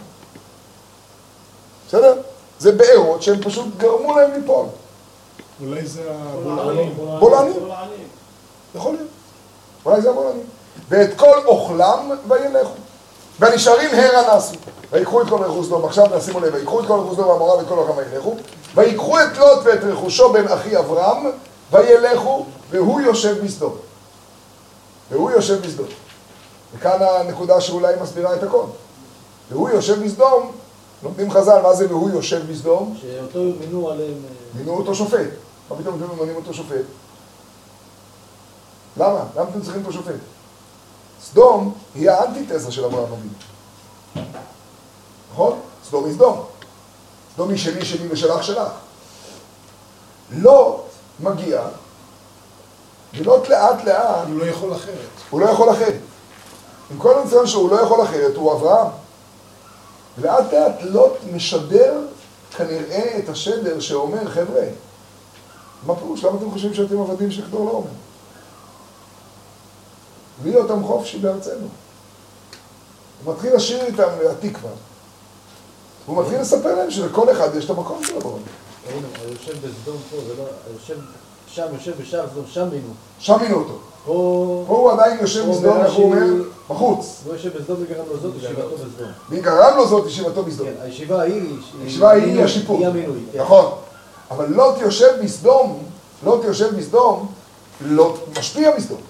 בסדר? זה בארות שהם פשוט גרמו להם ליפול. אולי זה הבולענים. בולענים. יכול להיות. אולי זה הבולענים. ואת כל אוכלם וילכו. והנשארים הרה נסו, ויקחו את כל רכוש סדום. עכשיו שימו לב, ויקחו את כל רכוש סדום ועמורה ואת כל לוחמיו ילכו, ויקחו את לוט ואת רכושו בן אחי אברהם, וילכו, והוא יושב בסדום. והוא יושב בסדום. וכאן הנקודה שאולי מסבירה את הכל. והוא יושב בסדום, לומדים חז"ל, מה זה והוא יושב בסדום? שאותו מינו עליהם... מינו אותו שופט. מה פתאום אתם ממנים אותו שופט? למה? למה אתם צריכים אותו שופט? סדום היא האנטיתזה של אברהם אבינו. נכון? סדום היא סדום. סדום היא שלי שלי ושלך שלך. לוט מגיע, ולוט לאט לאט... הוא לא יכול אחרת. הוא לא יכול אחרת. עם כל הניסיון שהוא לא יכול אחרת, הוא אברהם. ולאט לאט לוט משדר כנראה את השדר שאומר, חבר'ה, מה פירוש? למה אתם חושבים שאתם עבדים של כדור לעומר? הביא אותם חופשי בארצנו. הוא מתחיל לשיר איתם התקווה. הוא מתחיל לספר להם שלכל אחד יש את המקום שלו בעולם. הנה, הוא יושב בסדום פה, זה לא... שם, יושב בשער סדום, שם מינו. שם מינו אותו. פה... פה הוא עדיין יושב בסדום, איך הוא אומר? בחוץ. הוא יושב בסדום וגרם לו זאת, ישיבתו בסדום. ואם גרם לו זאת, ישיבתו בסדום. כן, הישיבה היא... הישיבה היא השיפור. היא המינוי. נכון. אבל לוט יושב בסדום, לוט יושב בסדום, לוט משפיע בסדום.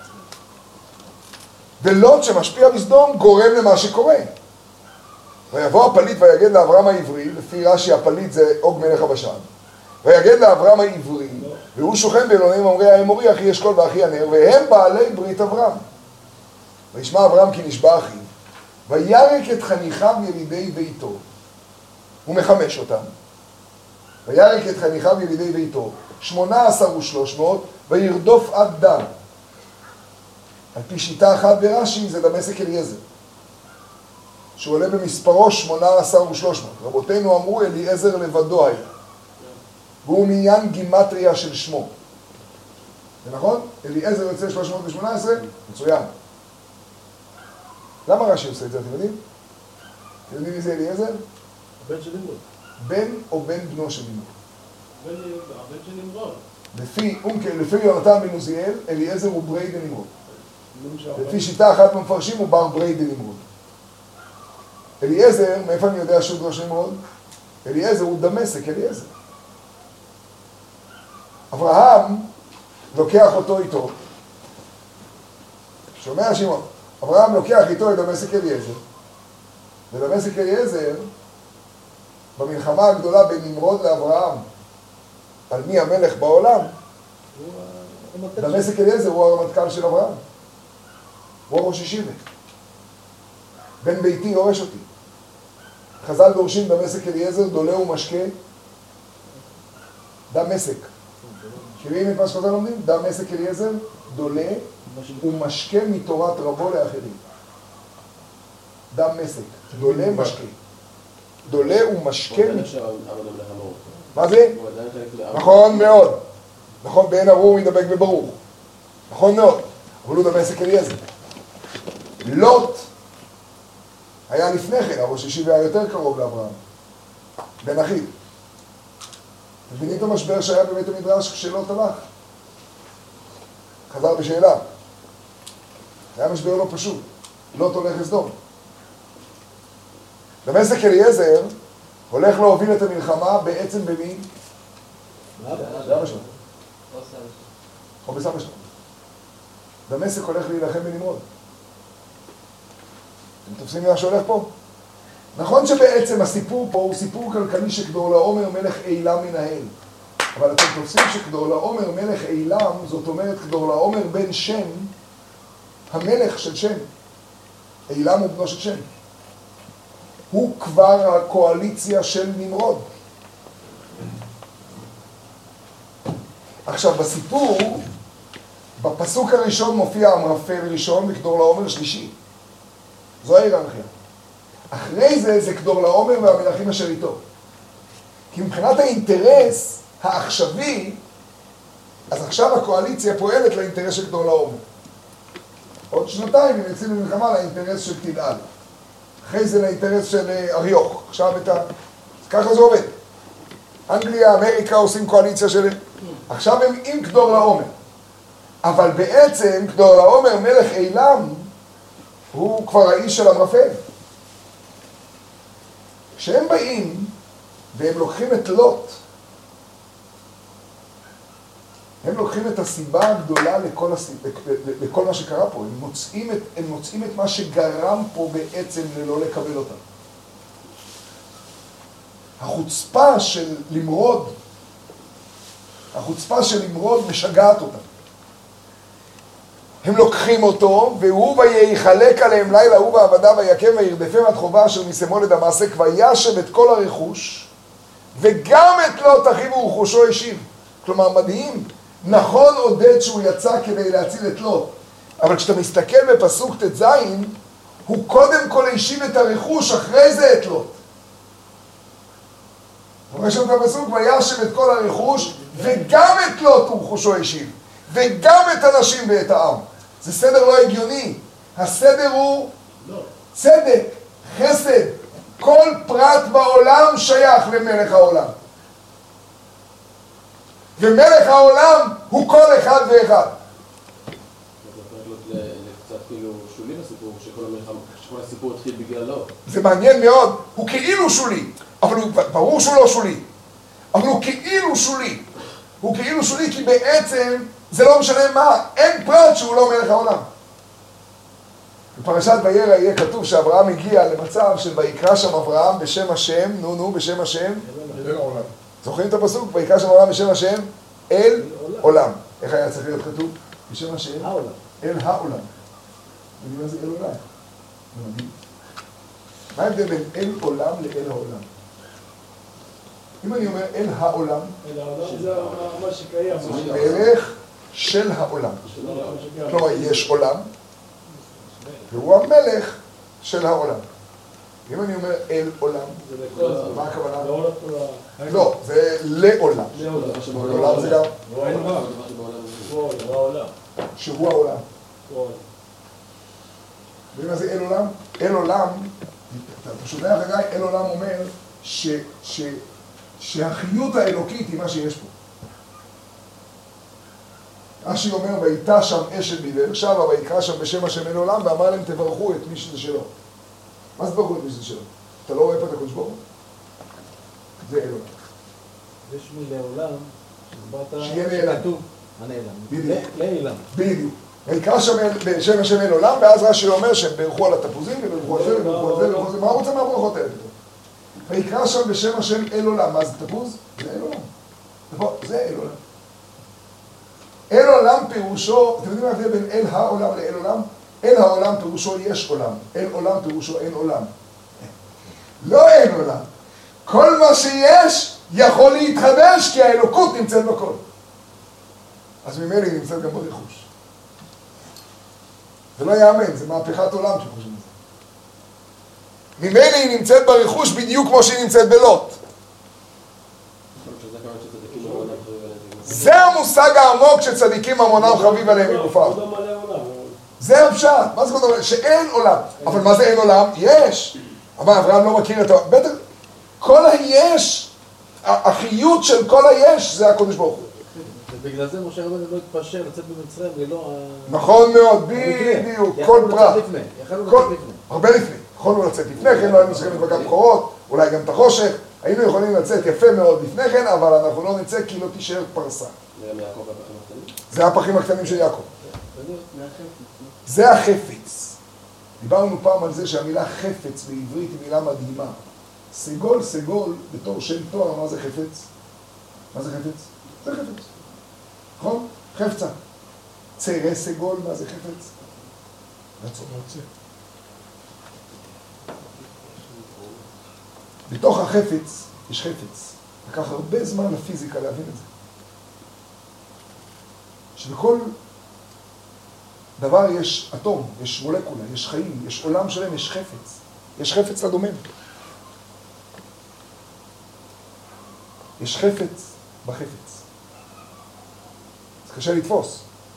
ולוט שמשפיע בסדום גורם למה שקורה. ויבוא הפליט ויגד לאברהם העברי, לפי רש"י הפליט זה אוג מלך הבשן, ויגד לאברהם העברי, והוא שוכן באלוהים ממריא האמורי, אחי אשכול ואחי הנר, והם בעלי ברית אברהם. וישמע אברהם כי נשבע אחיו, וירק את חניכיו ילידי ביתו, הוא מחמש אותם, וירק את חניכיו ילידי ביתו, שמונה עשר ושלוש מאות, וירדוף עד דן. על פי שיטה אחת ברש"י זה דמשק אליעזר, שהוא עולה במספרו שמונה עשר ושלוש מאות. רבותינו אמרו אליעזר לבדו היה, והוא מעניין גימטריה של שמו. זה נכון? אליעזר יוצא שלוש מאות ושמונה עשרה, מצוין. למה רש"י עושה את זה, אתם יודעים? אתם יודעים מי זה אליעזר? הבן של נמרוד. בן או בן בנו של נמרוד? הבן של נמרוד. לפי, לפי יונתן בן עוזיאל, אליעזר הוא ברי דנמרוד. לפי שיטה אחת במפרשים הוא בר ברי דנמרוד. אליעזר, מאיפה אני יודע שהוא דרוש נמרוד? אליעזר הוא דמשק, אליעזר. אברהם לוקח אותו איתו. שומע שמעון? אברהם לוקח איתו את דמשק אליעזר. ודמשק אליעזר, במלחמה הגדולה בין נמרוד לאברהם, על מי המלך בעולם, דמשק אליעזר הוא הרמטכ"ל של אברהם. הוא ראש ישיבה. בן ביתי יורש אותי. חז"ל דורשים דמשק אליעזר, דולה ומשקה, דמשק. מכירים את מה שחז"ל לומדים? דמשק אליעזר, דולה ומשקה מתורת רבו לאחרים. דמשק, דולה משקה. דולה ומשקה. מה זה? נכון מאוד. נכון, בעין ארור מדבק בברוך. נכון מאוד. אבל הוא דמשק אליעזר. לוט היה לפני כן, הראש ישיבה היה יותר קרוב לאברהם, בן אחיו. מבינים את המשבר שהיה בבית המדרש כשלוט הלך? חזר בשאלה. היה משבר לא פשוט. לוט הולך לסדום. דמשק אליעזר הולך להוביל את המלחמה בעצם במי? באבא שלו. או בסבא שלו. דמשק הולך להילחם בנמרוד. אתם תופסים מה שהולך פה? נכון שבעצם הסיפור פה הוא סיפור כלכלי שכדורלעומר מלך אילם מנהל. אבל אתם תופסים שכדורלעומר מלך אילם, זאת אומרת כדורלעומר בן שם, המלך של שם. אילם הוא בנו של שם. הוא כבר הקואליציה של נמרוד. עכשיו בסיפור, בפסוק הראשון מופיע אמרפל ראשון וכדורלעומר שלישי. זו ההיררכיה. אחרי זה זה כדורלעומר והמלכים אשר איתו. כי מבחינת האינטרס העכשווי, אז עכשיו הקואליציה פועלת לאינטרס של כדורלעומר. עוד שנתיים הם יוצאים במלחמה לאינטרס של תדעל. אחרי זה לאינטרס של אריוך. עכשיו את ה... ככה זה עובד. אנגליה, אמריקה עושים קואליציה של... עכשיו הם עם כדורלעומר. אבל בעצם כדורלעומר מלך אילם הוא כבר האיש של אמרפל. כשהם באים והם לוקחים את לוט, הם לוקחים את הסיבה הגדולה לכל, הסיב... לכל מה שקרה פה. הם מוצאים, את... הם מוצאים את מה שגרם פה בעצם ללא לקבל אותם. החוצפה של למרוד, החוצפה של למרוד משגעת אותם. הם לוקחים אותו, והוא ויחלק עליהם לילה, הוא בעבדיו ויקם וירדפם עד חובה אשר משמו לדמשק, וישב את כל הרכוש, וגם את לוט אחיו ורכושו השיב. כלומר, מדהים. נכון עודד שהוא יצא כדי להציל את לוט, אבל כשאתה מסתכל בפסוק ט"ז, הוא קודם כל השיב את הרכוש, אחרי זה את לוט. יש שם את הפסוק, וישב את כל הרכוש, וגם את לוט ורכושו השיב, וגם את הנשים ואת העם. זה סדר לא הגיוני. הסדר הוא צדק, חסד. כל פרט בעולם שייך למלך העולם. ומלך העולם הוא כל אחד ואחד. זה קצת כאילו שולי בסיפור, שכל הסיפור התחיל בגללו. זה מעניין מאוד. הוא כאילו שולי, אבל הוא, ברור שהוא לא שולי. אבל הוא כאילו שולי. הוא כאילו שולי כי בעצם זה לא משנה מה. אין פרט שהוא לא מלך העולם. בפרשת וירא יהיה כתוב שאברהם הגיע למצב של ויקרא שם אברהם בשם השם, נו נו, בשם השם, אל העולם. זוכרים את הפסוק? ויקרא שם אברהם בשם השם, אל עולם. איך היה צריך להיות כתוב? בשם השם, העולם. אל העולם. יודעים מה זה אל עולם? זה מדהים. מה ההבדל בין אל עולם לאל העולם? אם אני אומר אל העולם, אל העולם זה מה שקיים. מלך של העולם. כלומר, יש עולם, והוא המלך של העולם. אם אני אומר אל עולם, מה הכוונה? לא, זה לעולם. לעולם זה גם שהוא העולם. ומה זה אל עולם? אל עולם, אתה שומע רגע, אל עולם אומר שהחיות האלוקית היא מה שיש פה. רש"י אומר, והייתה שם אשת בבאר שבע, ויקרא שם בשם השם אל עולם, ואמר להם תברכו את מי שזה שלו. מה זה תברכו את מי שזה שלו? אתה לא רואה פה את הקדוש ברוך הוא? זה אל עולם. יש מלעולם, שהסברת... שיהיה נעלם. כתוב, הנעלם. בדיוק. לעילם. בדיוק. ויקרא שם בשם השם אל עולם, ואז רש"י אומר שהם ברכו על התפוזים, וברכו על זה, וברכו על זה, וברכו על זה. מה הוא רוצה מהברכות האלה? ויקרא שם בשם השם אל עולם. מה זה תפוז? זה אל עולם. זה אל עולם. אל עולם פירושו, אתם יודעים מה ההבדל בין אל העולם לאל עולם? אל העולם פירושו יש עולם, אל עולם פירושו אין עולם. לא אין עולם. כל מה שיש יכול להתחדש כי האלוקות נמצאת בכל. אז ממילא היא נמצאת גם ברכוש. זה לא יאמן, זה מהפכת עולם שחושבים את זה. ממילא היא נמצאת ברכוש בדיוק כמו שהיא נמצאת בלוט. זה המושג העמוק שצדיקים ממונם חביב עליהם מגופם. זה הפשט. מה זה אומר? שאין עולם. אבל מה זה אין עולם? יש. אבל אברהם לא מכיר את ה... בטח, כל היש, החיות של כל היש זה הקודש ברוך הוא. ובגלל זה משה רבנו לא התפשר לצאת במצרים ולא... נכון מאוד, בדיוק, כל פרט. הרבה לפני. יכולנו לצאת לפני כן, לא היינו צריכים לבקע בכורות, אולי גם את החושך. היינו יכולים לצאת יפה מאוד לפני כן, אבל אנחנו לא נצא כי לא תישאר פרסה. זה הפחים הקטנים של יעקב. זה החפץ. דיברנו פעם על זה שהמילה חפץ בעברית היא מילה מדהימה. סגול, סגול, בתור שם תואר, מה זה חפץ? מה זה חפץ? זה חפץ. נכון? חפצה. צרה סגול, מה זה חפץ? רצון. בתוך החפץ יש חפץ. לקח הרבה זמן לפיזיקה להבין את זה. שבכל דבר יש אטום, יש מולקולה, יש חיים, יש עולם שלם, יש חפץ. יש חפץ לדומן. יש חפץ בחפץ. זה קשה לתפוס.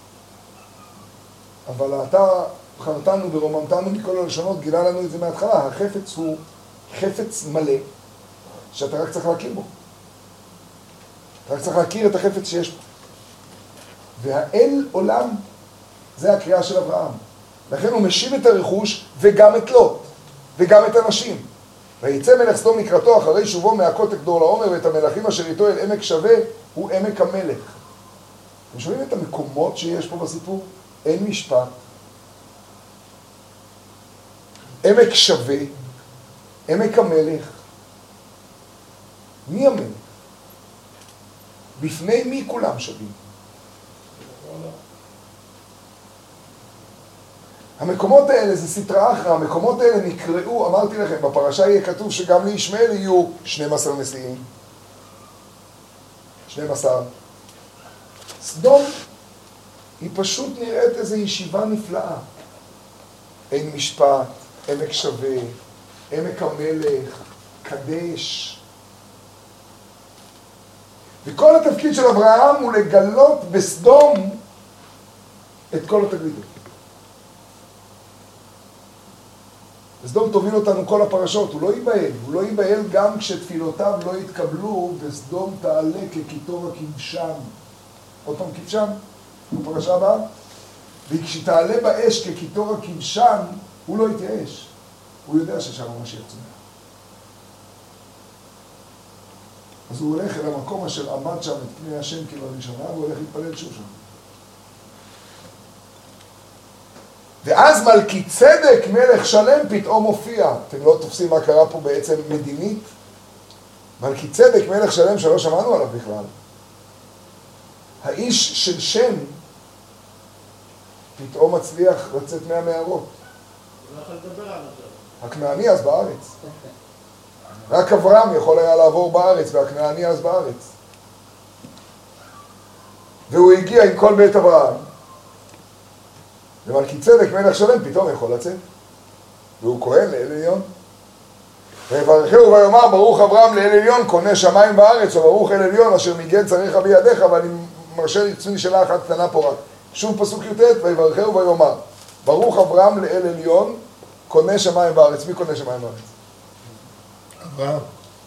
אבל אתה חרטנו ורוממתנו מכל הלשונות, גילה לנו את זה מההתחלה. החפץ הוא חפץ מלא, שאתה רק צריך להכיר בו. אתה רק צריך להכיר את החפץ שיש בו. והאל עולם, זה הקריאה של אברהם. לכן הוא משיב את הרכוש וגם את לוט, וגם את הנשים. ויצא מלך סדום לקראתו אחרי שובו מהכות כדור לעומר, ואת המלכים אשר איתו אל עמק שווה, הוא עמק המלך. אתם שומעים את המקומות שיש פה בסיפור? אין משפט. עמק שווה, עמק המלך. מי המלך? בפני מי כולם שווים? המקומות האלה זה סטרא אחרא, המקומות האלה נקראו, אמרתי לכם, בפרשה יהיה כתוב שגם לישמעאל יהיו שנים עשר נשיאים. שנים עשר. סדום היא פשוט נראית איזו ישיבה נפלאה. אין משפט, עמק שווה, עמק המלך, קדש. וכל התפקיד של אברהם הוא לגלות בסדום את כל התגליתות. בסדום תוביל אותנו כל הפרשות, הוא לא ייבהל, הוא לא ייבהל גם כשתפילותיו לא יתקבלו, בסדום תעלה כקיטור הכבשן. עוד פעם כבשן, בפרשה הבאה. וכשתעלה באש כקיטור הכבשן, הוא לא יתייאש. הוא יודע ששם המשיח צומח. אז הוא הולך אל המקום אשר עמד שם את פני השם כבראשונה, והוא הולך להתפלל שוב שם. ואז מלכי צדק מלך שלם פתאום מופיע. אתם לא תופסים מה קרה פה בעצם מדינית? מלכי צדק מלך שלם שלא שמענו עליו בכלל. האיש של שם פתאום מצליח לצאת מהמערות. לא יכול לדבר על זה. הכנעני אז בארץ. רק אברהם יכול היה לעבור בארץ, והכנעני אז בארץ. והוא הגיע עם כל בית אברהם. ומלכי צדק מלך שלם פתאום יכול לצאת. והוא כהן לאל עליון. ויברכהו ויאמר ברוך אברהם לאל עליון קונה שמיים בארץ, וברוך אל עליון אשר מגן צריך בידיך, ואני מרשה לעצמי שאלה אחת קטנה פה רק. שוב פסוק י"ט, ויברכהו ויאמר ברוך אברהם לאל עליון קונה שמיים בארץ. מי קונה שמיים בארץ? אברהם.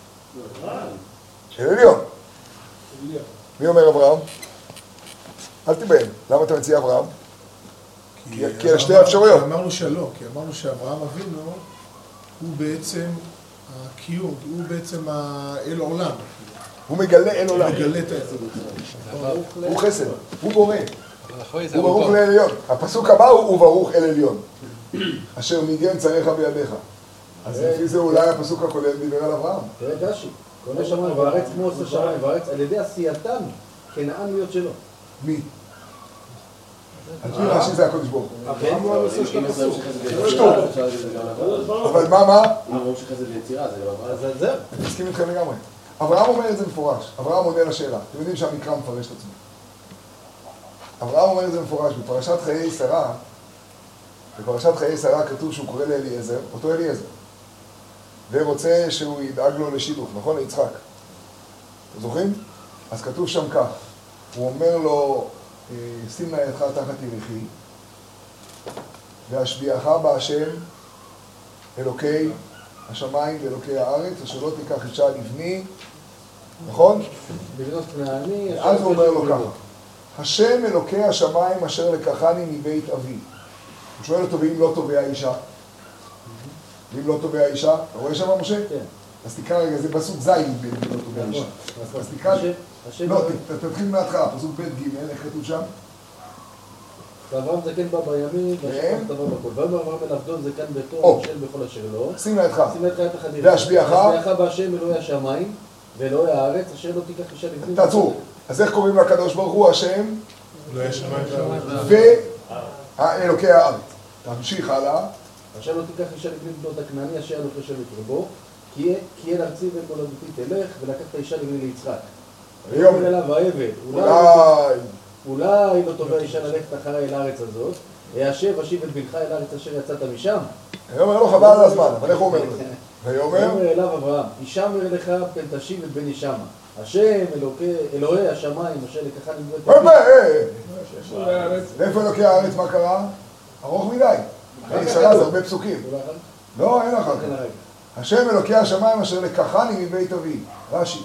אל עליון. מי אומר אברהם? אל תיבהל. למה אתה מציע אברהם? כי אלה שתי אפשרויות. אמרנו שלא, כי אמרנו שאברהם אבינו הוא בעצם הקיום, הוא בעצם האל עולם. הוא מגלה אל עולם. הוא מגלה את האל. הוא חסד, הוא בורא. הוא ברוך לאל עליון. הפסוק הבא הוא וברוך אל עליון. אשר מגן צריך בידיך. אז לפי זה אולי הפסוק הקודם דיבר על אברהם. תראה דשי, קונה שמיים וארץ כמו עושה שמיים וארץ על ידי עשייתם כנען להיות שלו. מי? על פי רש"י זה הקודש ברוך הוא. אברהם הוא הנושא של הפסוק. אבל מה, מה? אם אומרים שחסד ויצירה, זה גם אברהם. אז זהו. אני מסכים איתכם לגמרי. אברהם אומר את זה מפורש. אברהם עונה לשאלה. אתם יודעים שהמקרא מפרש את עצמו. אברהם אומר את זה מפורש. בפרשת חיי שרה, בפרשת חיי שרה כתוב שהוא קורא לאליעזר, אותו אליעזר. ורוצה שהוא ידאג לו לשידוך, נכון? ליצחק. אתם זוכרים? אז כתוב שם כך. הוא אומר לו, שים לה ידך תחת ירכי, והשביעך בהשם אלוקי השמיים ואלוקי הארץ, אשר לא תיקח אישה לבני, נכון? בגנות כנעני. אז הוא אומר לו ככה, השם אלוקי השמיים אשר לקחני מבית אבי. הוא שואל אותו, ואם לא תובע אישה? ואם לא תובע אישה? אתה רואה שם משה? כן. אז תקרא רגע, זה פסוק ז' אם לא תובע אישה. אז תקרא, לא, תתחיל מההתחלה, פסוק ב' ג', איך כתוב שם? ואברהם זקן בא בימים, והשפח דבר בכל. ואומר אברהם אל עבדו זקן ביתו, מושל בכל אשר לו. שים לה ידך. שים לה ידך תחת ירכי. והשביעך? והשביעך בהשם אלוהי השמיים ואלוהי הארץ, אשר לא תיקח אישה לבני. תעצרו. אז איך קוראים לקדוש ברוך הוא השם? אלוהי השמיים והארץ. ואלוקי הארץ. תמשיך הלאה. אשר לא תיקח אישה לבני בנות הכנעני, אשר לא חושב את רבו, כי אל ארצי ואל מולדתי תלך, ולקחת אישה לבני ליצחק. ויאמר אליו העבד, אולי אולי לא תובע אישה ללכת אחרי אל הארץ הזאת, וישב אשיב את בנך אל הארץ אשר יצאת משם. ויאמר לו חבל על הזמן, אבל איך הוא אומר לזה? ויאמר? ויאמר אליו אברהם, הישמר לך פן תשיב את בני שמה. השם אלוהי השמיים אשר לקחני מבית אבי. ואיפה אלוקי הארץ מה קרה? ארוך מדי. חיי שרה זה הרבה פסוקים. לא, אין אחר כך. השם אלוקי השמיים אשר לקחני מבית אבי. רש"י.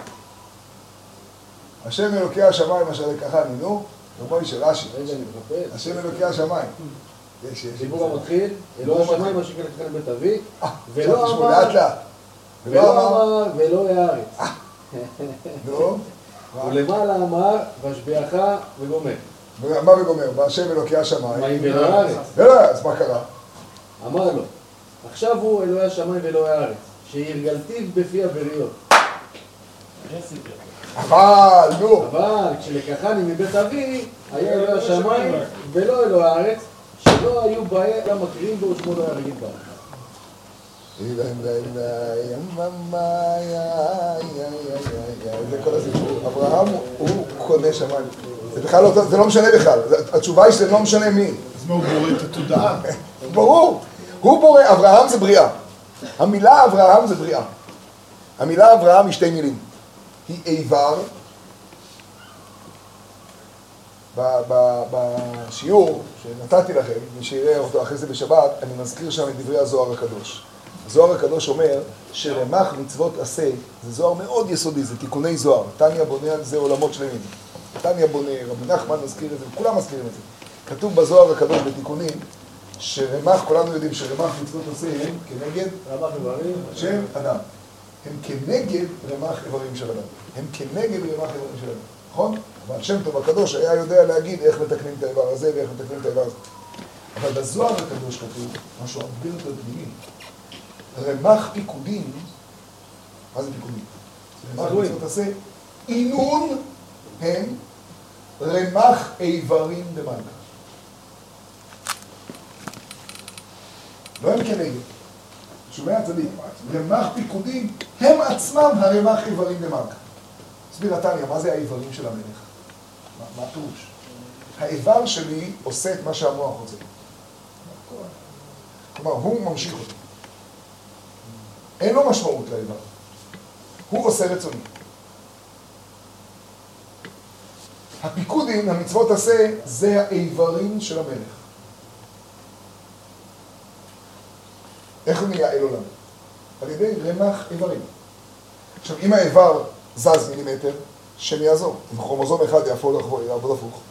השם אלוקי השמיים אשר לקחני, נו, רבוי של רש"י. השם אלוקי השמיים. יש, יש. דיבור המתחיל, אלוהי השמיים מה שכן לכן בית אבי, ולא תשמעו, אמר, לאט לאט. ולא אמר, ואלוהי הארץ. נו, ולמעלה אמר, והשביעך וגומר. מה וגומר? בהשם אלוקי השמיים. מים ואלוהי הארץ. לא, אז מה קרה? אמר לו, עכשיו הוא אלוהי השמיים ואלוהי הארץ, שהרגלתיו בפי הבריות. אבל, נו. אבל כשלקחני מבית אבי, היה אלוהי השמיים ולא אלוהי הארץ, שלא היו בהם גם מכירים בו ושמו לא היה רגיל בהם. זה כל הסיפור. אברהם הוא קונה שמיים. זה בכלל לא, זה לא משנה בכלל. התשובה היא שזה לא משנה מי. אז מה הוא בורא את התודעה? ברור. הוא בורא, אברהם זה בריאה. המילה אברהם זה בריאה. המילה אברהם היא שתי מילים. היא איבר. בשיעור שנתתי לכם, מי שיראה אותו אחרי זה בשבת, אני מזכיר שם את דברי הזוהר הקדוש. הזוהר הקדוש אומר שרמ"ח מצוות עשה, זה זוהר מאוד יסודי, זה תיקוני זוהר. תניא בונה על זה עולמות שלמים. תניא בונה, רבי נחמן מזכיר את זה, כולם מזכירים את זה. כתוב בזוהר הקדוש בתיקונים, שרמ"ח, כולנו יודעים שרמ"ח מצוות עשה הם כנגד רמ"ח איברים של אדם. הם כנגד רמ"ח איברים של אדם. הם כנגד רמ"ח איברים של אדם. נכון? אבל שם טוב הקדוש היה יודע להגיד איך מתקנים את האיבר הזה ואיך מתקנים את האיבר הזה. אבל בזוהר הקדוש כתוב משהו הרבה יותר פנימי. רמ"ח פיקודים, מה זה פיקודים? רמ"ח מצוות עשה, אינון הם רמ"ח איברים דמלכה. לא הם כנגד. שומע צדיק, רמ"ח פיקודים הם עצמם הרמ"ח איברים דמלכה. הסביר התניא, מה זה האיברים של המלך? מה, מה הפירוש? האיבר שלי עושה את מה שהמוח רוצה. כלומר, הוא ממשיך אותי. אין לו משמעות לאיבר. הוא עושה רצוני. הפיקודים, המצוות עשה, זה האיברים של המלך. איך הוא נהיה אל עולם? על ידי רמ"ח איברים. עכשיו, אם האיבר זז מילימטר, שם יעזור. אם כרומוזום אחד יעבוד הפוך.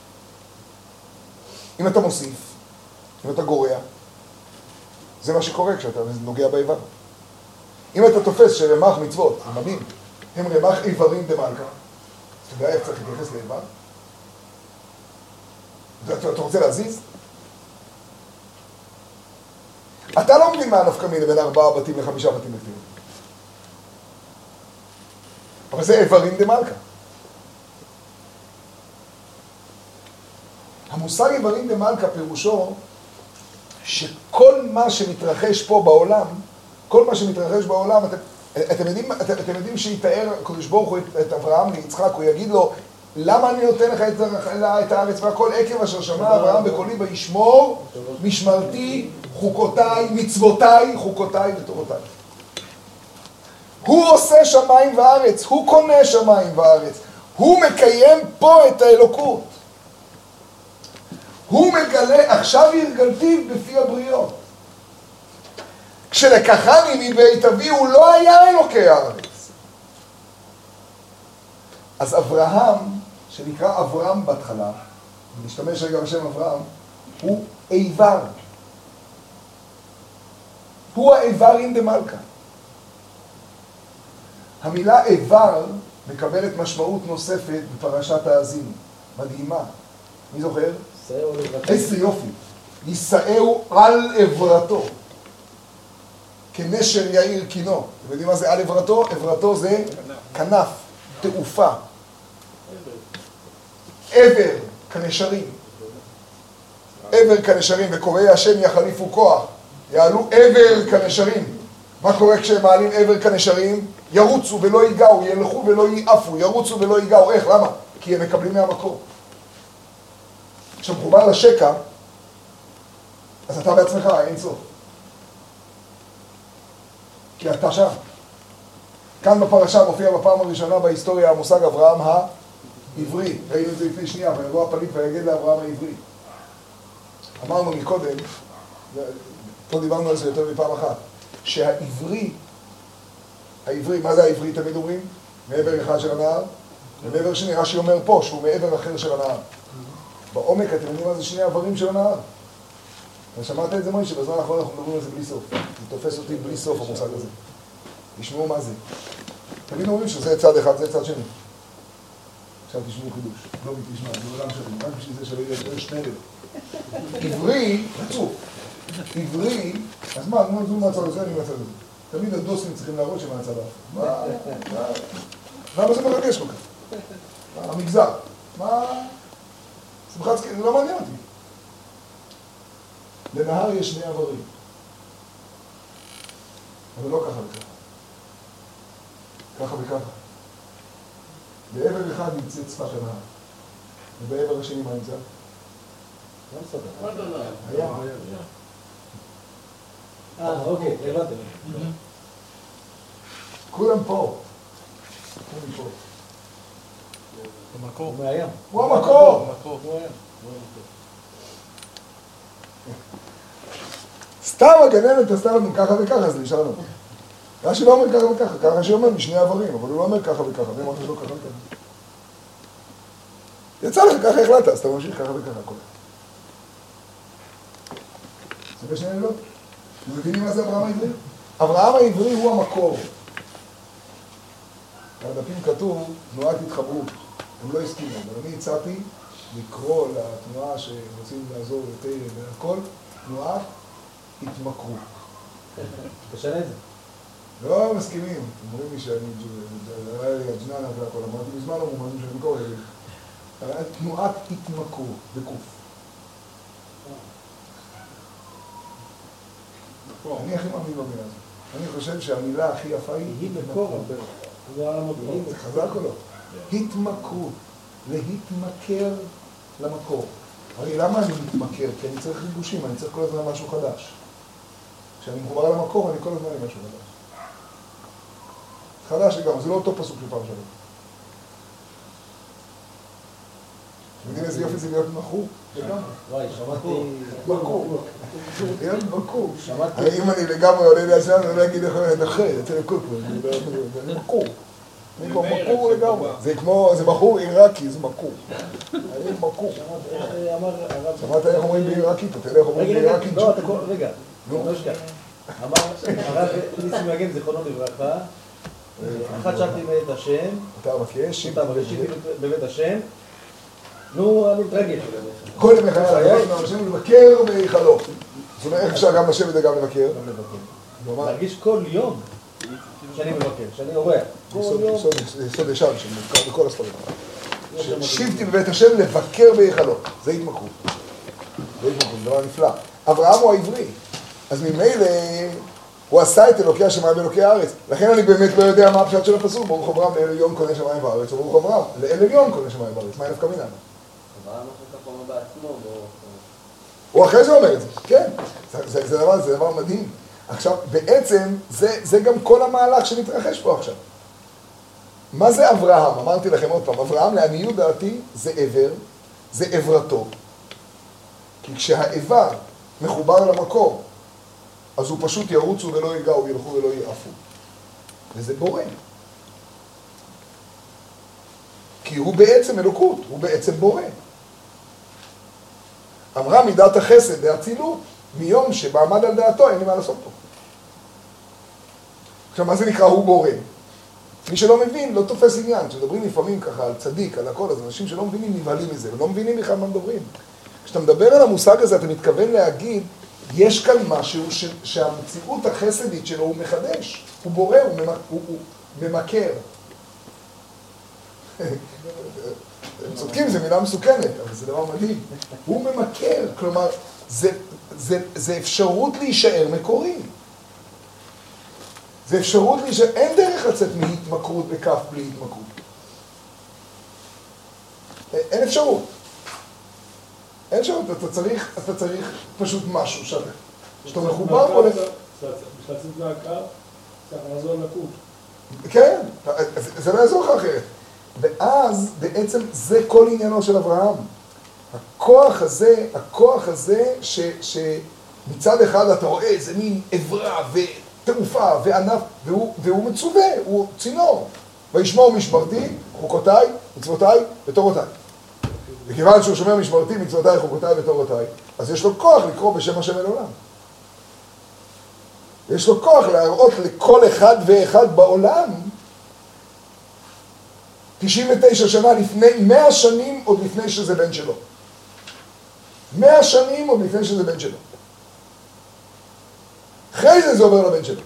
אם אתה מוסיף, אם אתה גורע, זה מה שקורה כשאתה נוגע באיבר. אם אתה תופס שרמ"ח מצוות, זה מדהים, הם רמ"ח איברים דמלכה, אתה יודע איך צריך להתייחס לאיבר? אתה רוצה להזיז? אתה לא מבין מה הנפקא מינה בין ארבעה בתים לחמישה בתים לפעמים. אבל זה איברים דמלכה. המושג איברים דמלכה פירושו שכל מה שמתרחש פה בעולם, כל מה שמתרחש בעולם, אתם, אתם יודעים, אתם, אתם יודעים שיתאר הקדוש ברוך הוא את אברהם ליצחק, הוא יגיד לו, למה אני נותן לך את, את הארץ והכל עקב אשר שמע אברהם בקולי וישמור משמרתי חוקותיי, מצוותיי, חוקותיי ותורותיי. הוא עושה שמיים וארץ, הוא קונה שמיים וארץ, הוא מקיים פה את האלוקות. הוא מגלה, עכשיו הרגלתיו בפי הבריות. כשלקחני מבית אבי הוא לא היה אלוקי הארץ. אז אברהם, שנקרא אברהם בהתחלה, נשתמש רגע בשם אברהם, הוא איבר. הוא האיבר אין דמלכה. המילה איבר מקבלת משמעות נוספת בפרשת האזינו. מדהימה. מי זוכר? איזה יופי. יישאהו על עברתו. כנשר יאיר קינו. אתם יודעים מה זה על עברתו? עברתו זה כנף, תעופה. עבר, כנשרים. עבר כנשרים, וקוראי השם יחליפו כוח. יעלו עבר כנשרים. מה קורה כשהם מעלים עבר כנשרים? ירוצו ולא ייגעו, ילכו ולא ייעפו, ירוצו ולא ייגעו. איך? למה? כי הם מקבלים מהמקור. כשמחובר לשקע, אז אתה בעצמך, אין סוף. כי אתה שם. כאן בפרשה מופיע בפעם הראשונה בהיסטוריה המושג אברהם העברי. ראינו את זה לפני שנייה, ויבוא הפליט ויגד לאברהם העברי. אמרנו מקודם, פה דיברנו על זה יותר מפעם אחת, שהעברי, העברי, מה זה העברי תמיד אומרים? מעבר אחד של הנהר, ומעבר שני, רש"י אומר פה, שהוא מעבר אחר של הנהר. בעומק אתם יודעים מה זה שני העברים של הנהר? אתה שמעת את זה מוישה, שבזמן האחרון אנחנו מדברים על זה בלי סוף. זה תופס אותי בלי סוף המושג הזה. תשמעו מה זה. תמיד אומרים שזה צד אחד, זה צד שני. עכשיו תשמעו חידוש. לא מתשמע, זה עולם שלי. רק בשביל זה שלא יהיה שני רב. עברי, רצוף. עברי, אז מה, אני זו מהצד הזה, אני מהצד הזה. תמיד הדוסים צריכים להראות שמהצד הזה. מה? למה זה מרגש כל כך? המגזר. מה? שמחצקי, זה לא מעניין אותי. לנהר יש שני עברים. אבל לא ככה וככה. ככה וככה. בעבר אחד נמצאת צפת הנהר. ובעבר השני מה נמצא? גם סדר. מה דנר? היה. אה, אוקיי, הבנתם. כולם פה. כולם פה. במקור. הוא מהים. הוא המקור! במקור. הוא הים. סתם הגננת עשתה לנו ככה וככה, אז נשאר לנו. רש"י לא אומר ככה וככה, ככה רש"י אומר משני עברים, אבל הוא לא אומר ככה וככה, זה אמרת שלא ככה וככה. יצא לך, ככה החלטת, אז אתה ממשיך ככה וככה, הכל. זה בשני לילות? אתם מבינים מה זה אברהם העברי? אברהם העברי הוא המקור. בדפים כתוב, תנועת התחברות. הם לא הסכימו, אבל אני הצעתי לקרוא לתנועה שרוצים לעזור לתאר והכל, תנועת התמכרות. תשנה את זה. לא מסכימים, אומרים לי שאני, היה לי הג'ננה והכל, אמרתי מזמן לא מומנים שאני מקור, היה תנועת התמכרות, בקוף. אני הכי מאמין במילה הזאת. אני חושב שהמילה הכי יפה היא היא מקור. זה על המקום. זה חזק או לא? התמכרות, להתמכר למקור. הרי למה אני מתמכר? כי אני צריך ריגושים, אני צריך כל הזמן משהו חדש. כשאני מחובר על המקור, אני כל הזמן עם משהו חדש. חדש לגמרי, זה לא אותו פסוק לפעם שלנו. אתם יודעים איזה יופי זה להיות מכור? וואי, שמעתי... מכור. להיות מכור. שמעתי... הרי אם אני לגמרי עולה לישן, אני לא אגיד איך אני אחר, יצא לקוקו, אני מכור. אני כבר מכור לגמרי. זה כמו, זה מכור עיראקי, זה מכור. אני מכור. אמר הרב... שמעת איך אומרים בעיראקית? אתה יודע איך אומרים רגע, רגע, בעיראקית? לא, אתה כל... רגע, לא אשכח. אמר הרב ניסים מגן, זיכרונו לברכה, אחת שבתי בבית השם, אתה מבקש, אתה מבקש בבית השם, נו, אני מתרגש. כל ימי חיי היום, השם לבקר בהיכלו. זאת אומרת, איך אפשר גם לשבת וגם לבקר? גם לבקר. להרגיש כל יום שאני מבקר, שאני אורח. כל יום. יסוד ישן שמוזכר בכל הספרים. שבתי בבית השם לבקר בהיכלו. זה התמכרות. זה התמכרות, זה דבר נפלא. אברהם הוא העברי. אז ממילא הוא עשה את אלוקי השמיים ואלוקי הארץ. לכן אני באמת לא יודע מה הפשט של הפסוק. ברוך אברהם לאל עליון קונה שמיים וארץ, או ברוך אברהם לאל עליון קונה שמיים וארץ. מה נפקא מינה? אברהם אחר כך אומר בעצמו, הוא אחרי זה אומר את זה, כן. זה, זה, דבר, זה דבר מדהים. עכשיו, בעצם, זה, זה גם כל המהלך שמתרחש פה עכשיו. מה זה אברהם? אמרתי לכם עוד פעם, אברהם לעניות דעתי זה עבר, זה עברתו. כי כשהעבר מחובר למקור, אז הוא פשוט ירוצו ולא ייגעו, ילכו ולא ייעפו. וזה בורא. כי הוא בעצם אלוקות, הוא בעצם בורא. אמרה מידת החסד והאצילות, מיום שבעמד על דעתו, אין לי מה לעשות פה. עכשיו, מה זה נקרא הוא בורא? מי שלא מבין, לא תופס עניין. כשמדברים לפעמים ככה על צדיק, על הכל, אז אנשים שלא מבינים נבהלים מזה, ולא מבינים בכלל מה מדברים. כשאתה מדבר על המושג הזה, אתה מתכוון להגיד, יש כאן משהו ש- שהמציאות החסדית שלו הוא מחדש. הוא בורא, הוא, ממ- הוא, הוא ממכר. הם צודקים, זו מילה מסוכנת, אבל זה דבר מדהים. הוא ממכר, כלומר, זה, זה, זה אפשרות להישאר מקורי. זה אפשרות להישאר, אין דרך לצאת מהתמכרות בכף בלי התמכרות. אין אפשרות. אין אפשרות, אתה צריך, אתה צריך פשוט משהו שאתה, שאתה מחובר פה לזה. בשביל לצאת מהקו, צריך לעזור לקוף. כן, זה לא יעזור לך אחרת. ואז בעצם זה כל עניינו של אברהם. הכוח הזה, הכוח הזה ש, שמצד אחד אתה רואה איזה מין עברה ותעופה וענף, והוא, והוא מצווה, הוא צינור. וישמור משמרתי, חוקותיי, מצוותיי ותורותיי. וכיוון שהוא שומר משמרתי, מצוותיי, חוקותיי ותורותיי, אז יש לו כוח לקרוא בשם השם אל עולם. יש לו כוח להראות לכל אחד ואחד בעולם, תשעים ותשע שנה לפני, מאה שנים עוד לפני שזה בן שלו. מאה שנים עוד לפני שזה בן שלו. אחרי זה זה עובר לבן שלו.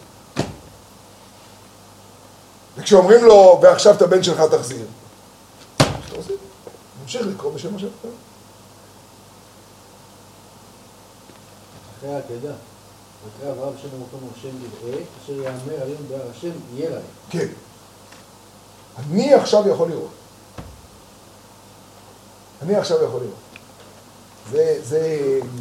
וכשאומרים לו, ועכשיו את הבן שלך תחזיר, אתה עושה? נמשיך לקרוא בשם השם. אחרי העקדה, וקרא אברהם שם המקום השם יראה, אשר יאמר היום בהר השם יהיה להם. כן. אני עכשיו יכול לראות. אני עכשיו יכול לראות. זה, זה...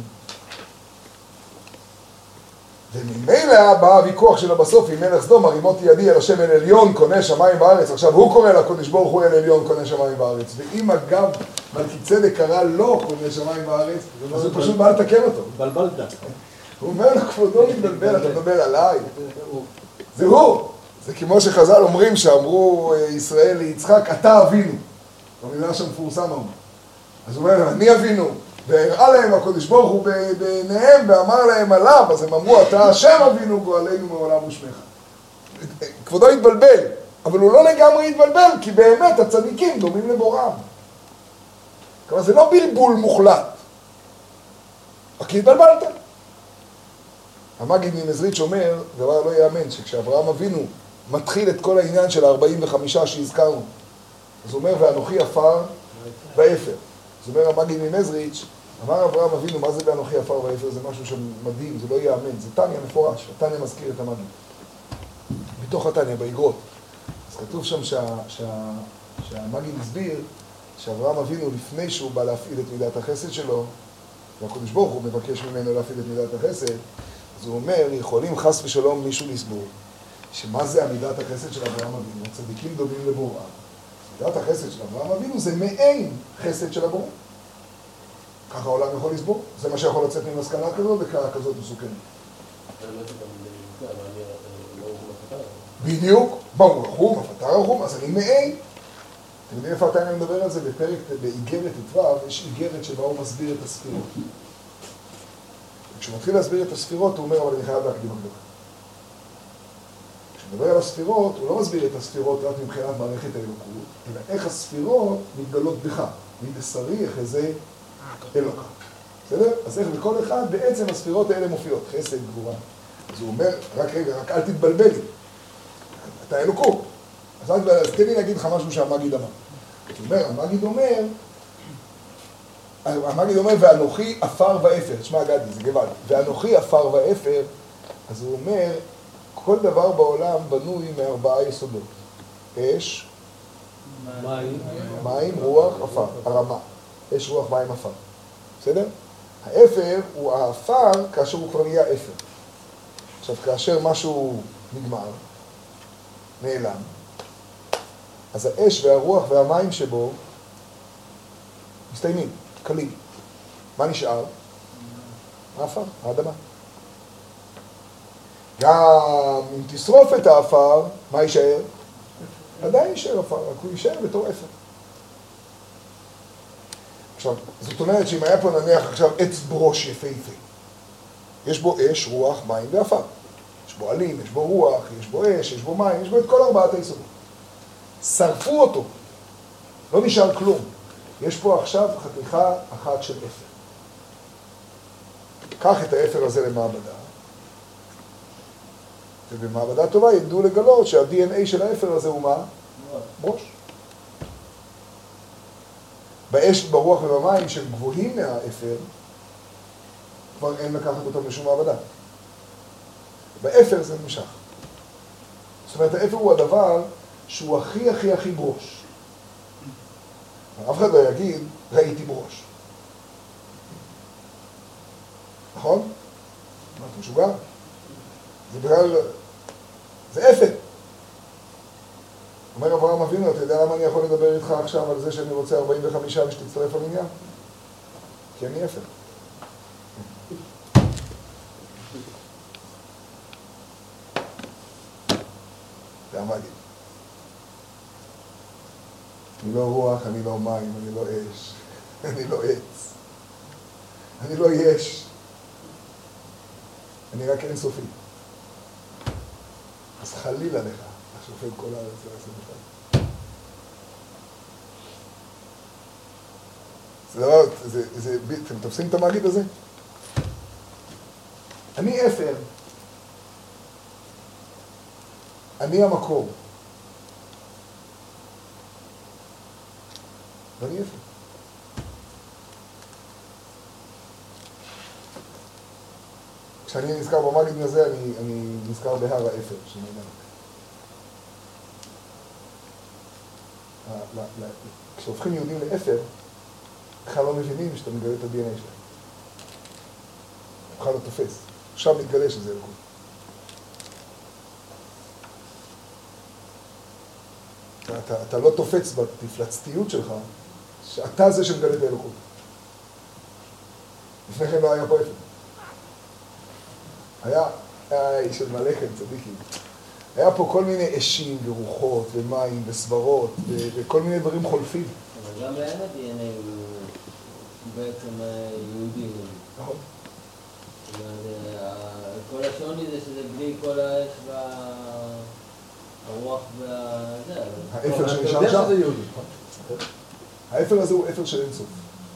וממילא בא הוויכוח שלו בסוף עם מלך סדום, הרימותי ידי אל השם אל עליון, קונה שמיים בארץ. עכשיו הוא קורא לקודש ברוך הוא אל עליון, קונה שמיים בארץ. ואם אגב מלכי צדק קרא לא קונה שמיים בארץ, אז הוא פשוט בא לתקן אותו. בלבלת. הוא אומר לו, כבודו מתבלבל, אתה מדבר עליי. זה הוא. זה כמו שחז"ל אומרים, שאמרו ישראל ליצחק, אתה אבינו. במילה שמפורסם אמרו. אז הוא אומר, אני אבינו. והראה להם הקודש ברוך הוא בעיניהם ואמר להם עליו, אז הם אמרו, אתה השם אבינו גואלנו מעולם ושמך. כבודו התבלבל, אבל הוא לא לגמרי התבלבל, כי באמת הצדיקים דומים לבוראם. כלומר, זה לא בלבול מוחלט. רק התבלבלת. המגיד ממזריץ' אומר, דבר לא יאמן, שכשאברהם אבינו מתחיל את כל העניין של ה-ארבעים וחמש שהזכרנו, אז הוא אומר, ואנוכי עפר ואפר. אז אומר המגיד ממזריץ', אמר אברהם אבינו, מה זה ואנוכי עפר ואפר? זה משהו שמדהים, זה לא יאמן, זה תניא מפורש, התניא מזכיר את המגיד. מתוך התניא, באגרות. אז כתוב שם שה, שה, שהמגיד הסביר שאברהם אבינו, לפני שהוא בא להפעיל את מידת החסד שלו, והקדוש ברוך הוא מבקש ממנו להפעיל את מידת החסד, אז הוא אומר, יכולים חס ושלום מישהו לסבור, שמה זה המידת החסד של אברהם אבינו? הצדיקים דומים לבוראם. מידת החסד של אברהם אבינו זה מעין חסד של הבורא. ככה העולם יכול לסבור. זה מה שיכול לצאת ממסקנה כזאת וקרה כזאת מסוכנת. בדיוק, ברור רחום, הפתר רחום, אז אני מעין. אתם יודעים איפה אתה מדבר על זה? בפרק, באיגרת ט"ו, יש איגרת שבה הוא מסביר את הספירות. כשהוא מתחיל להסביר את הספירות, הוא אומר, אבל אני חייב להקדים הקדמה. כשהוא מדבר על הספירות, הוא לא מסביר את הספירות רק מבחינת מערכת האלוקות, אלא איך הספירות מתגלות בך, מבשרי אחרי אלוקה. בסדר? אז איך בכל אחד בעצם הספירות האלה מופיעות, חסד, גבורה. אז הוא אומר, רק רגע, רק אל תתבלבל לי. אתה אלוקות. אז, אז תן לי להגיד לך משהו שהמגיד אמר. הוא אומר, המגיד אומר, המגיד אומר, ואנוכי עפר ואפר. תשמע, גדי, זה גבל. ואנוכי עפר ואפר, אז הוא אומר, כל דבר בעולם בנוי מארבעה יסודות. אש, מים, מים, רוח, עפר, הרמה. אש, רוח, מים, עפר. בסדר? האפר הוא האפר כאשר הוא כבר נהיה אפר. עכשיו, כאשר משהו נגמר, נעלם, אז האש והרוח והמים שבו מסתיימים, קלים. מה נשאר? האפר, האדמה. גם אם תשרוף את האפר, מה יישאר? עדיין יישאר אפר, רק הוא יישאר בתור אפר. עכשיו, זאת אומרת שאם היה פה נניח עכשיו עץ ברוש יפהפה, יש בו אש, רוח, מים ואפר. יש בו עלים, יש בו רוח, יש בו אש, יש בו מים, יש בו את כל ארבעת היסודות. שרפו אותו, לא נשאר כלום. יש פה עכשיו חתיכה אחת של אפר. קח את האפר הזה למעבדה, ובמעבדה טובה ידעו לגלות שה-די אן איי של האפר הזה הוא מה? ברוש. באש, ברוח ובמים שהם גבוהים מהאפר, כבר אין לקחת אותם לשום מעבדה. באפר זה נמשך. זאת אומרת, האפר הוא הדבר שהוא הכי הכי הכי ברוש. אף אחד לא יגיד, ראיתי ברוש. נכון? מה, אתה משוגע? זה בכלל... זה אפר. אומר אברהם אבינו, אתה יודע למה אני יכול לדבר איתך עכשיו על זה שאני רוצה ארבעים וחמש ושתצטרף על עניין? כי אני אפר. זה המגיד. אני לא רוח, אני לא מים, אני לא אש. אני לא עץ. אני לא יש. אני רק אינסופי. אז חלילה לך, השופט כל הארץ לעשות אחד. זה דבר, זה, זה, אתם תופסים את המגיד הזה? אני אפר. אני המקור. ואני אפר. כשאני נזכר במגיד הזה, אני, אני נזכר בהר האפר, שנאמר. כשהופכים יהודים לאפר, בכלל לא מבינים שאתה מגלה את ה-די אן איי שלהם. בכלל לא תופס. עכשיו מתגלה שזה אלוקות. אתה, אתה, אתה לא תופץ בתפלצתיות שלך, שאתה זה שמגלה את האלוקות. לפני כן לא היה פה אפר. היה, היה איש של מלאכם, צדיקים. היה פה כל מיני אשים ורוחות ומים וסברות ו- וכל מיני דברים חולפים. אבל גם להם ה-די אן איי הוא בעצם יהודי. נכון. כל השוני זה שזה בלי כל האש והרוח והזה. האפר שנשאר שם. האפר הזה הוא אפר של אינסוף.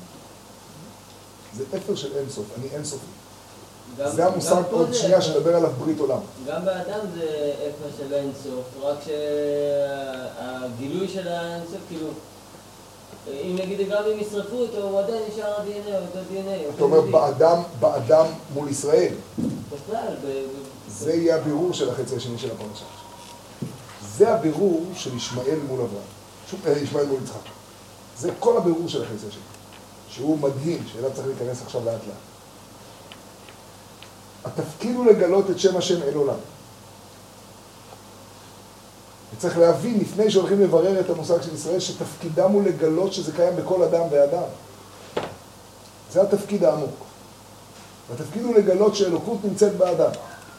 זה אפר של אינסוף, אני אינסופי. זה המושג עוד שנייה שנדבר עליו ברית עולם. גם באדם זה אפר של אינסוף, רק שהגילוי של האינסוף, כאילו, אם נגיד גם אם ישרפו אותו, הוא עדיין נשאר ה-די אן איי, אותו די אן איי. אתה אומר, באדם, באדם מול ישראל. בכלל, זה יהיה הבירור של החצי השני של הפרשה. זה הבירור של ישמעאל מול אברהם. ישמעאל מול יצחק. זה כל הבירור של החצי השני. שהוא מדהים, שאליו צריך להיכנס עכשיו לאט לאט. התפקיד הוא לגלות את שם השם אל עולם. וצריך להבין, לפני שהולכים לברר את המושג של ישראל, שתפקידם הוא לגלות שזה קיים בכל אדם ואדם. זה התפקיד העמוק. והתפקיד הוא לגלות שאלוקות נמצאת באדם.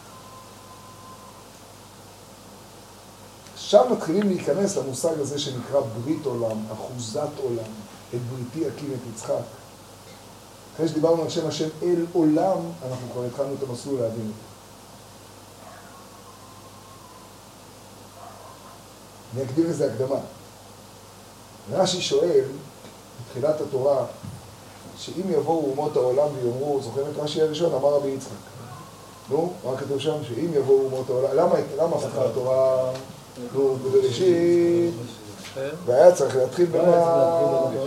עכשיו מתחילים להיכנס למושג הזה שנקרא ברית עולם, אחוזת עולם, את בריתי אקים את יצחק. אחרי שדיברנו על שם השם אל עולם, אנחנו כבר התחלנו את המסלול להבין אותו. אני אקדים לזה הקדמה. רש"י שואל, בתחילת התורה, שאם יבואו אומות העולם ויאמרו, זוכרים את רש"י הראשון, אמר רבי יצחק. נו, מה כתוב שם? שאם יבואו אומות העולם, למה, למה פתחה התורה? נו, בראשית, והיה צריך להתחיל במה...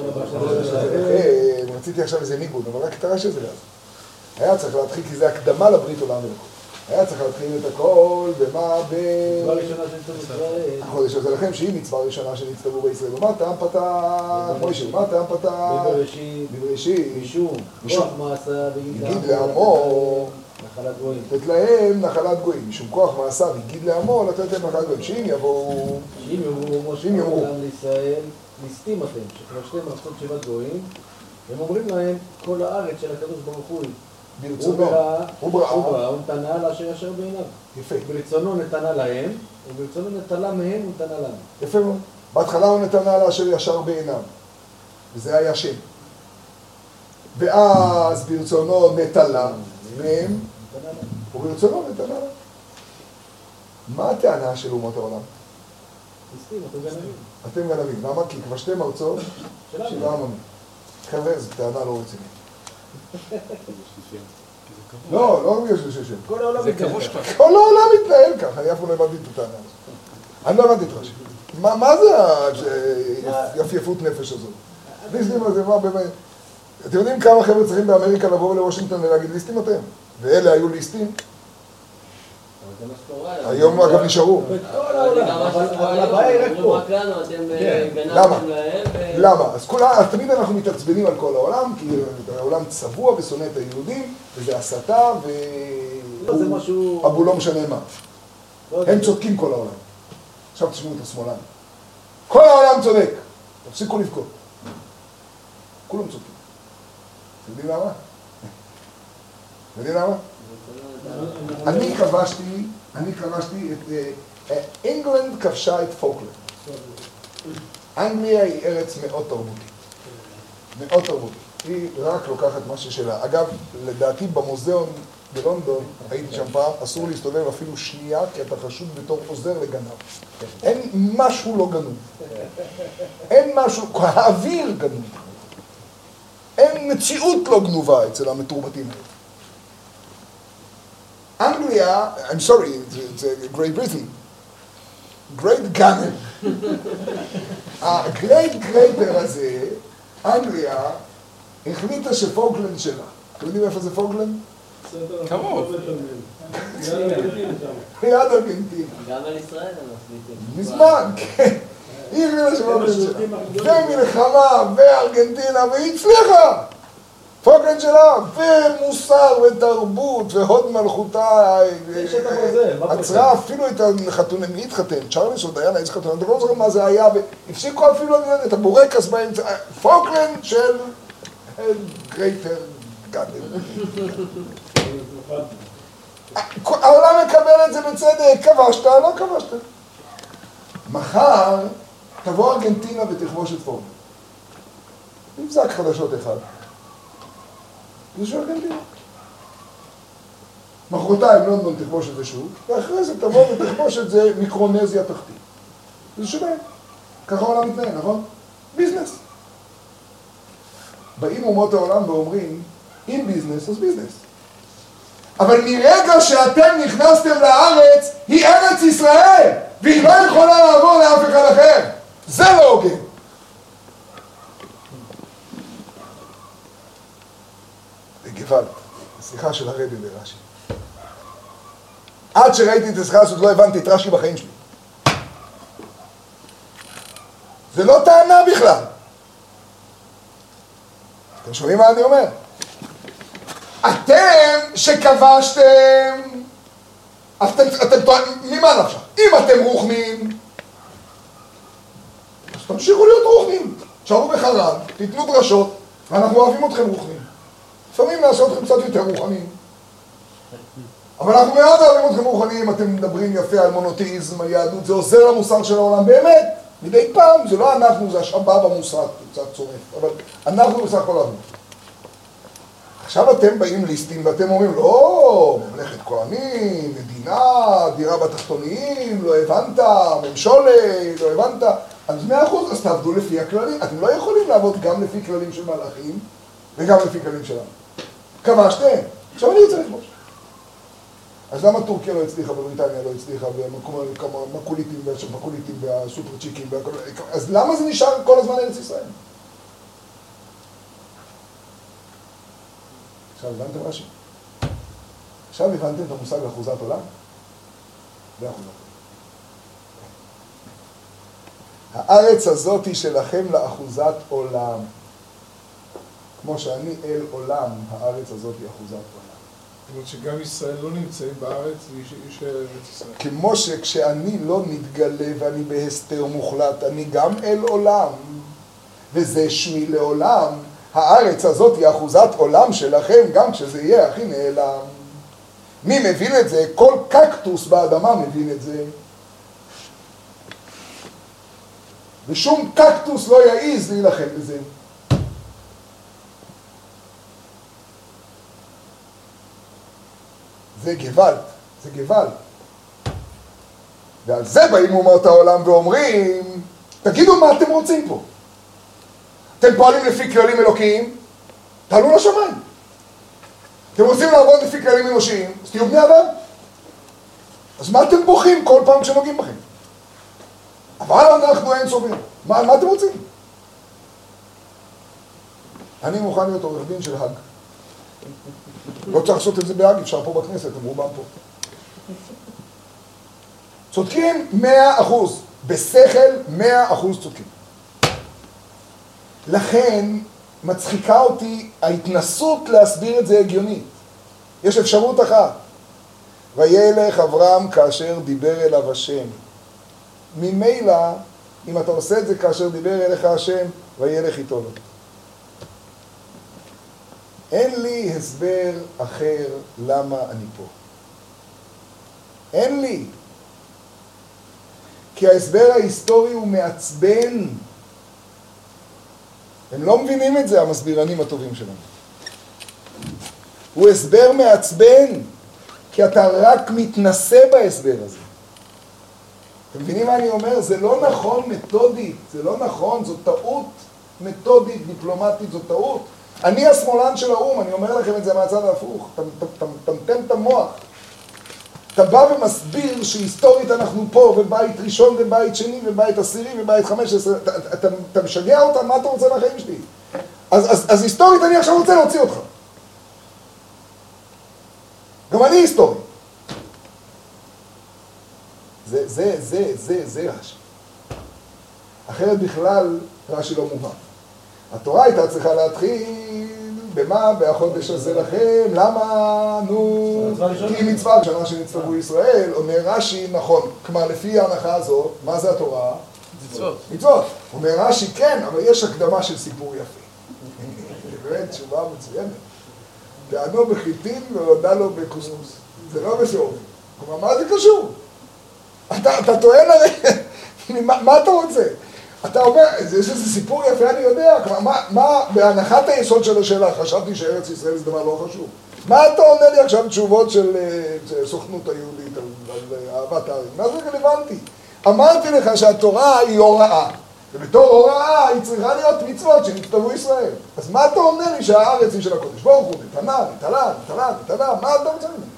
רציתי עכשיו איזה ניגוד, אבל רק את הרש"י הזה אז. היה צריך להתחיל, כי זה הקדמה לברית עולם ולכל. היה צריך להתחיל את הכל, במה ב... מצווה ראשונה שנצטוו בישראל. החודש הזה לכם, שהיא מצווה ראשונה שנצטוו בישראל. ומה טעם פתח? מוישה, מה טעם פתח? בבראשית. בבראשית. משום. משום. כוח מעשה הגיד לעמו. נחלת גויים. לתת להם נחלת גויים. משום כוח מעשה הגיד לעמו, לתת להם נחלת גויים. שאם יבואו... שאם יאמרו, משה עולם לישראל, ליסטים אתם, שכבשתם ארצות שבעת גויים, הם אומרים להם, כל הארץ של הקדוש ברוך הוא ברצונו, הוא בראה, הוא בראה, הוא נתנה לאשר ישר בעיניו. יפה. ברצונו נתנה להם, וברצונו נטלה מהם, הוא נתנה לנו. יפה מאוד. בהתחלה הוא נתנה לאשר ישר בעיניו. וזה היה שם. ואז ברצונו נטלה מהם, וברצונו נתנה לנו. מה הטענה של אומות העולם? ליסטים, אתם גנבים. אתם גנבים. למה? כי כבשתם ארצות של העממים. חבר'ה, זו טענה לא רצינית. לא, לא בגלל שזה שם. כל העולם מתנהל ככה. כל העולם מתנהל ככה, אני אף פעם לא הבנתי את הטענה הזאת. אני לא הבנתי את רש"י. מה זה היפייפות נפש הזאת? ליסטים הזה, מה באמת? אתם יודעים כמה חבר'ה צריכים באמריקה לבוא לוושינגטון ולהגיד ליסטים אתם? ואלה היו ליסטים? היום אגב נשארו. בכל העולם, אבל הבעיה היא רק פה. למה? למה? אז תמיד אנחנו מתעצבנים על כל העולם, כי העולם צבוע ושונא את היהודים, וזה הסתה, ואבו לא משנה מה. הם צודקים כל העולם. עכשיו תשמעו את השמאלן. כל העולם צודק. תפסיקו לבכות. כולם צודקים. אתם יודעים למה? אתם יודעים למה? אני כבשתי, אני כבשתי את... אנגלנד כבשה את פוקלנד. אנגליה היא ארץ מאוד תרבותית. מאוד תרבות. היא רק לוקחת משהו שלה. אגב, לדעתי במוזיאון בלונדון, הייתי שם פעם, אסור להסתובב אפילו שנייה, כי אתה חשוד בתור עוזר לגנב. אין משהו לא גנוב. אין משהו, האוויר גנוב. אין מציאות לא גנובה אצל המתורבתים האלה. אנגליה, I'm sorry, it's a Great Britain, Great Gunner. הגרייט גרייטר הזה, אנגליה, החליטה שפוקלנד שלה. אתם יודעים איפה זה פוקלנד? קרוב. ליד ארגנטינה. גם על ישראל הם מחליטים. מזמן, כן. היא החליטה שפוקלנד שלה. ומלחמה בארגנטינה, והיא הצליחה. פוקלנד שלה, ומוסר ותרבות, והוד מלכותה, עצרה אפילו את החתונה, מי התחתן? צ'רלס או דיאנה, איזה חתונה, אתה לא זוכר מה זה היה, והפסיקו אפילו את הבורקס באמצע, פוקלנד של גרייטר גאדר. העולם מקבל את זה בצדק, כבשת, לא כבשת. מחר תבוא ארגנטינה ותכבוש את פוקלנד. מבזק חדשות אחד. זה של ארגנטינה. מחרתיים לונדון תכבוש את זה שוב, ואחרי זה תבוא ותכבוש את זה מיקרונזיה תחתית. זה שלהם. ככה העולם מתנהל, נכון? ביזנס. באים אומות העולם ואומרים, אם ביזנס, אז ביזנס. אבל מרגע שאתם נכנסתם לארץ, היא ארץ ישראל, והיא לא יכולה לעבור לאף אחד אחר. זה לא הוגן. גוואלד, השיחה של הרבי ברש"י. עד שראיתי את השיחה הזאת לא הבנתי את רש"י בחיים שלי. זה לא טענה בכלל. אתם שומעים מה אני אומר? אתם שכבשתם, אתם, אתם טוענים, ממה נפשך? אם אתם רוחמים, אז תמשיכו להיות רוחמים. תשארו בחרן, תיתנו דרשות, ואנחנו אוהבים אתכם רוחמים. לפעמים נעשה אתכם קצת יותר רוחניים. אבל אנחנו מאוד אוהבים אתכם רוחניים, אתם מדברים יפה על מונותאיזם, על יהדות, זה עוזר למוסר של העולם, באמת. מדי פעם, זה לא אנחנו, זה השבא במוסר, קצת צורף, אבל אנחנו בסך הכל אוהבים. עכשיו אתם באים ליסטים ואתם אומרים, לא, ממלכת כהנים, מדינה, דירה בתחתוניים, לא הבנת, ממשולה, לא הבנת. אז מאה אחוז, אז תעבדו לפי הכללים. אתם לא יכולים לעבוד גם לפי כללים של מלאכים, וגם לפי כללים שלנו. כבשתם, עכשיו אני רוצה לכבוש. אז למה טורקיה לא הצליחה, בבריטניה לא הצליחה, והמקוליטים והמקוליטים והסופרצ'יקים, אז למה זה נשאר כל הזמן ארץ ישראל? עכשיו הבנתם משהו? עכשיו הבנתם את המושג אחוזת עולם? זה אחוזת עולם. הארץ הזאת היא שלכם לאחוזת עולם. כמו שאני אל עולם, הארץ הזאת היא אחוזת עולם. זאת אומרת שגם ישראל לא נמצאים בארץ, יש ארץ ישראל. כמו שכשאני לא מתגלה ואני בהסתר מוחלט, אני גם אל עולם, וזה שמי לעולם. הארץ הזאת היא אחוזת עולם שלכם, גם כשזה יהיה הכי נעלם. מי מבין את זה? כל קקטוס באדמה מבין את זה. ושום קקטוס לא יעיז להילחם בזה. זה גוואלד, זה גוואלד. ועל זה באים אומות העולם ואומרים, תגידו מה אתם רוצים פה. אתם פועלים לפי כללים אלוקיים, תעלו לשמיים. אתם רוצים לעבוד לפי כללים אנושיים, אז תהיו בני אדם. אז מה אתם בוכים כל פעם כשנוגעים בכם? אבל אנחנו אין סובים. מה, מה אתם רוצים? אני מוכן להיות עורך דין של האג. לא צריך לעשות את זה בהאג, אפשר פה בכנסת, הם רובם פה. צודקים מאה אחוז. בשכל מאה אחוז צודקים. לכן מצחיקה אותי ההתנסות להסביר את זה הגיונית. יש אפשרות אחת. וילך אברהם כאשר דיבר אליו השם. ממילא, אם אתה עושה את זה כאשר דיבר אליך השם, וילך איתו לו. אין לי הסבר אחר למה אני פה. אין לי. כי ההסבר ההיסטורי הוא מעצבן. הם לא מבינים את זה, המסבירנים הטובים שלנו. הוא הסבר מעצבן, כי אתה רק מתנסה בהסבר הזה. אתם מבינים מה אני אומר? זה לא נכון מתודית, זה לא נכון, זו טעות מתודית, דיפלומטית, זו טעות. אני השמאלן של האום, אני אומר לכם את זה מהצד ההפוך, תמתם את המוח. אתה בא ומסביר שהיסטורית אנחנו פה, ובית ראשון ובית שני ובית עשירי ובית חמש עשרה, אתה, אתה, אתה משגע אותם, מה אתה רוצה מהחיים שלי? אז, אז, אז היסטורית אני עכשיו רוצה להוציא אותך. גם אני היסטורי. זה, זה, זה, זה, זה רש"י. אחרת בכלל רש"י לא מובן. התורה הייתה צריכה להתחיל במה? בחודש הזה לכם, למה? נו, כי מצווה ראשונה שנצטוו ישראל, אומר רש"י, נכון, כלומר לפי ההנחה הזאת, מה זה התורה? מצוות. מצוות. אומר רש"י, כן, אבל יש הקדמה של סיפור יפה. באמת, תשובה מצוינת. טענו בחיטין והודה לו בקוסקוס. זה לא בשווי. כלומר, מה זה קשור? אתה, אתה טוען הרי, מה, מה אתה רוצה? אתה אומר, יש איזה סיפור יפה, אני יודע, כלומר, מה, מה, בהנחת היסוד של השאלה, חשבתי שארץ ישראל זה דבר לא חשוב. מה אתה עונה לי עכשיו תשובות של סוכנות היהודית על, על אהבת הארץ? מה זה רלוונטי? אמרתי לך שהתורה היא הוראה, ובתור הוראה היא צריכה להיות מצוות שנכתבו ישראל. אז מה אתה עונה לי שהארץ היא של הקודש? ברוך הוא, נתנה, נתנה, נתנה, נתנה, מה אתה רוצה ממנו?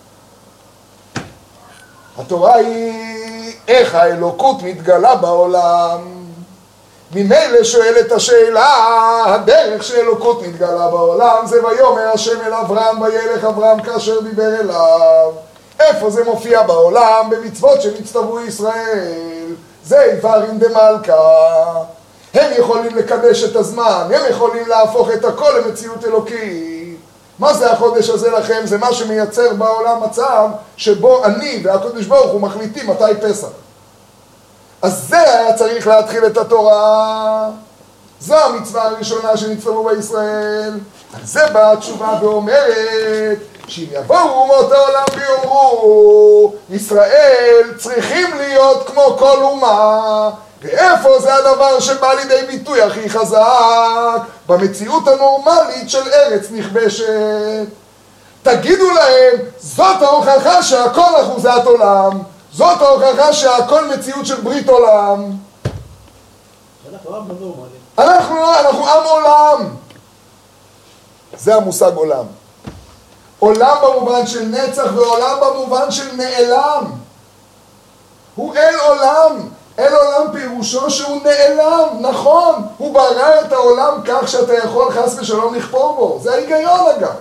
התורה היא איך האלוקות מתגלה בעולם. ממילא שואלת השאלה, הדרך שאלוקות מתגלה בעולם זה ויאמר השם אל אברהם וילך אברהם כאשר דיבר אליו. איפה זה מופיע בעולם? במצוות שנצטוו ישראל. זה איברים דמלכה. הם יכולים לקדש את הזמן, הם יכולים להפוך את הכל למציאות אלוקית. מה זה החודש הזה לכם? זה מה שמייצר בעולם מצב שבו אני והקדוש ברוך הוא מחליטים מתי פסח. אז זה היה צריך להתחיל את התורה. זו המצווה הראשונה שנצטוו בישראל. על זה באה התשובה ואומרת שאם יבואו אומות העולם ויאמרו ישראל צריכים להיות כמו כל אומה, ואיפה זה הדבר שבא לידי ביטוי הכי חזק? במציאות הנורמלית של ארץ נכבשת. תגידו להם, זאת ההוכחה שהכל אחוזת עולם, זאת ההוכחה שהכל מציאות של ברית עולם. אנחנו עם נורמלי. אנחנו לא, אנחנו עם עולם. זה המושג עולם. עולם במובן של נצח ועולם במובן של נעלם. הוא אל עולם. אל עולם פירושו שהוא נעלם, נכון. הוא ברא את העולם כך שאתה יכול חס ושלום לכפור בו. זה ההיגיון אגב.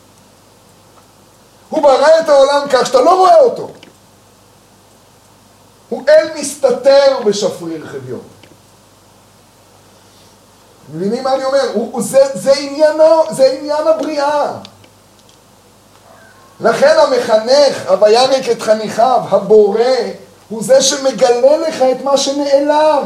הוא ברא את העולם כך שאתה לא רואה אותו. הוא אל מסתתר בשפריר חביון. מבינים מה אני אומר? הוא, זה, זה, עניינו, זה עניין הבריאה. לכן המחנך, וירק את חניכיו, הבורא, הוא זה שמגלה לך את מה שנעלם.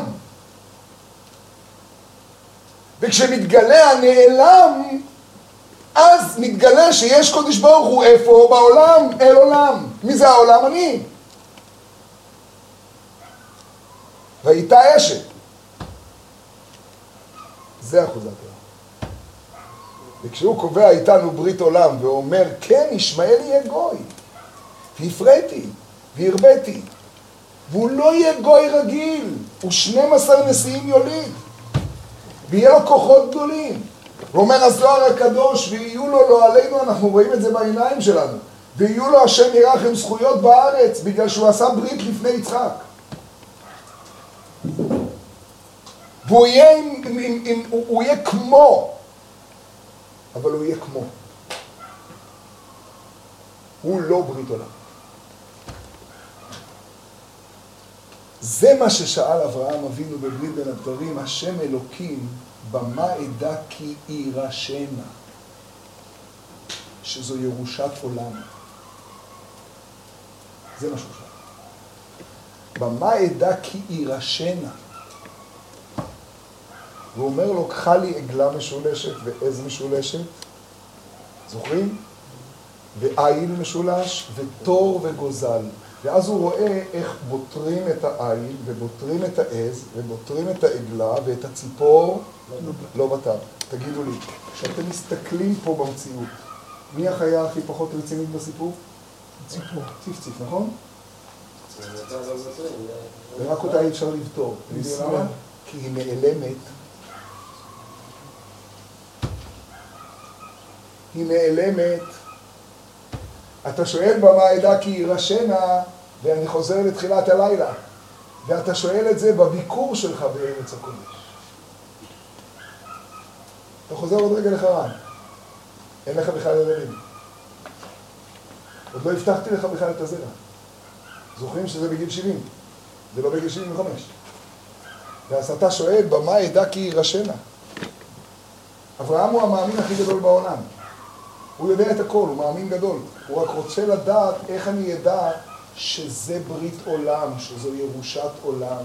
וכשמתגלה הנעלם, אז מתגלה שיש קודש ברוך הוא איפה? בעולם, אל עולם. מי זה העולם? אני. והייתה אשת. זה אחוזת העולם. וכשהוא קובע איתנו ברית עולם ואומר, כן, ישמעאל יהיה גוי. והפרעתי, והרביתי. והוא לא יהיה גוי רגיל. הוא שנים עשר נשיאים יוליד. ויהיה לו כוחות גדולים. ואומר הזוהר הקדוש, ויהיו לו, לא עלינו, אנחנו רואים את זה בעיניים שלנו. ויהיו לו השם ירחם זכויות בארץ, בגלל שהוא עשה ברית לפני יצחק. והוא יהיה, עם, עם, עם, עם, הוא, הוא יהיה כמו, אבל הוא יהיה כמו. הוא לא ברית עולם. זה מה ששאל אברהם אבינו בברית בין הבתרים, השם אלוקים, במה אדע כי יירשנה, שזו ירושת עולם. זה מה שהוא שאל. במה אדע כי יירשנה. הוא אומר לו, קחה לי עגלה משולשת ועז משולשת, זוכרים? ועיל משולש ותור וגוזל. ואז הוא רואה איך בוטרים את העיל, ובוטרים את העז, ובוטרים את העגלה, ואת הציפור לא בטר. תגידו לי, כשאתם מסתכלים פה במציאות, מי החיה הכי פחות רצינית בסיפור? ציפור. ציפציף, נכון? ורק אותה אי אפשר לבטור. למה? כי היא נעלמת. היא נעלמת. אתה שואל במה העדה כי ירשנה, ואני חוזר לתחילת הלילה. ואתה שואל את זה בביקור שלך בארץ הקודש. אתה חוזר עוד רגע לחרן. אין לך בכלל ילדים. עוד לא הבטחתי לך בכלל את הזרע. זוכרים שזה בגיל שבעים, זה לא בגיל שבעים וחמש. ואז אתה שואל, במה העדה כי ירשנה? אברהם הוא המאמין הכי גדול בעולם. הוא יודע את הכל, הוא מאמין גדול. הוא רק רוצה לדעת איך אני ידע שזה ברית עולם, שזו ירושת עולם.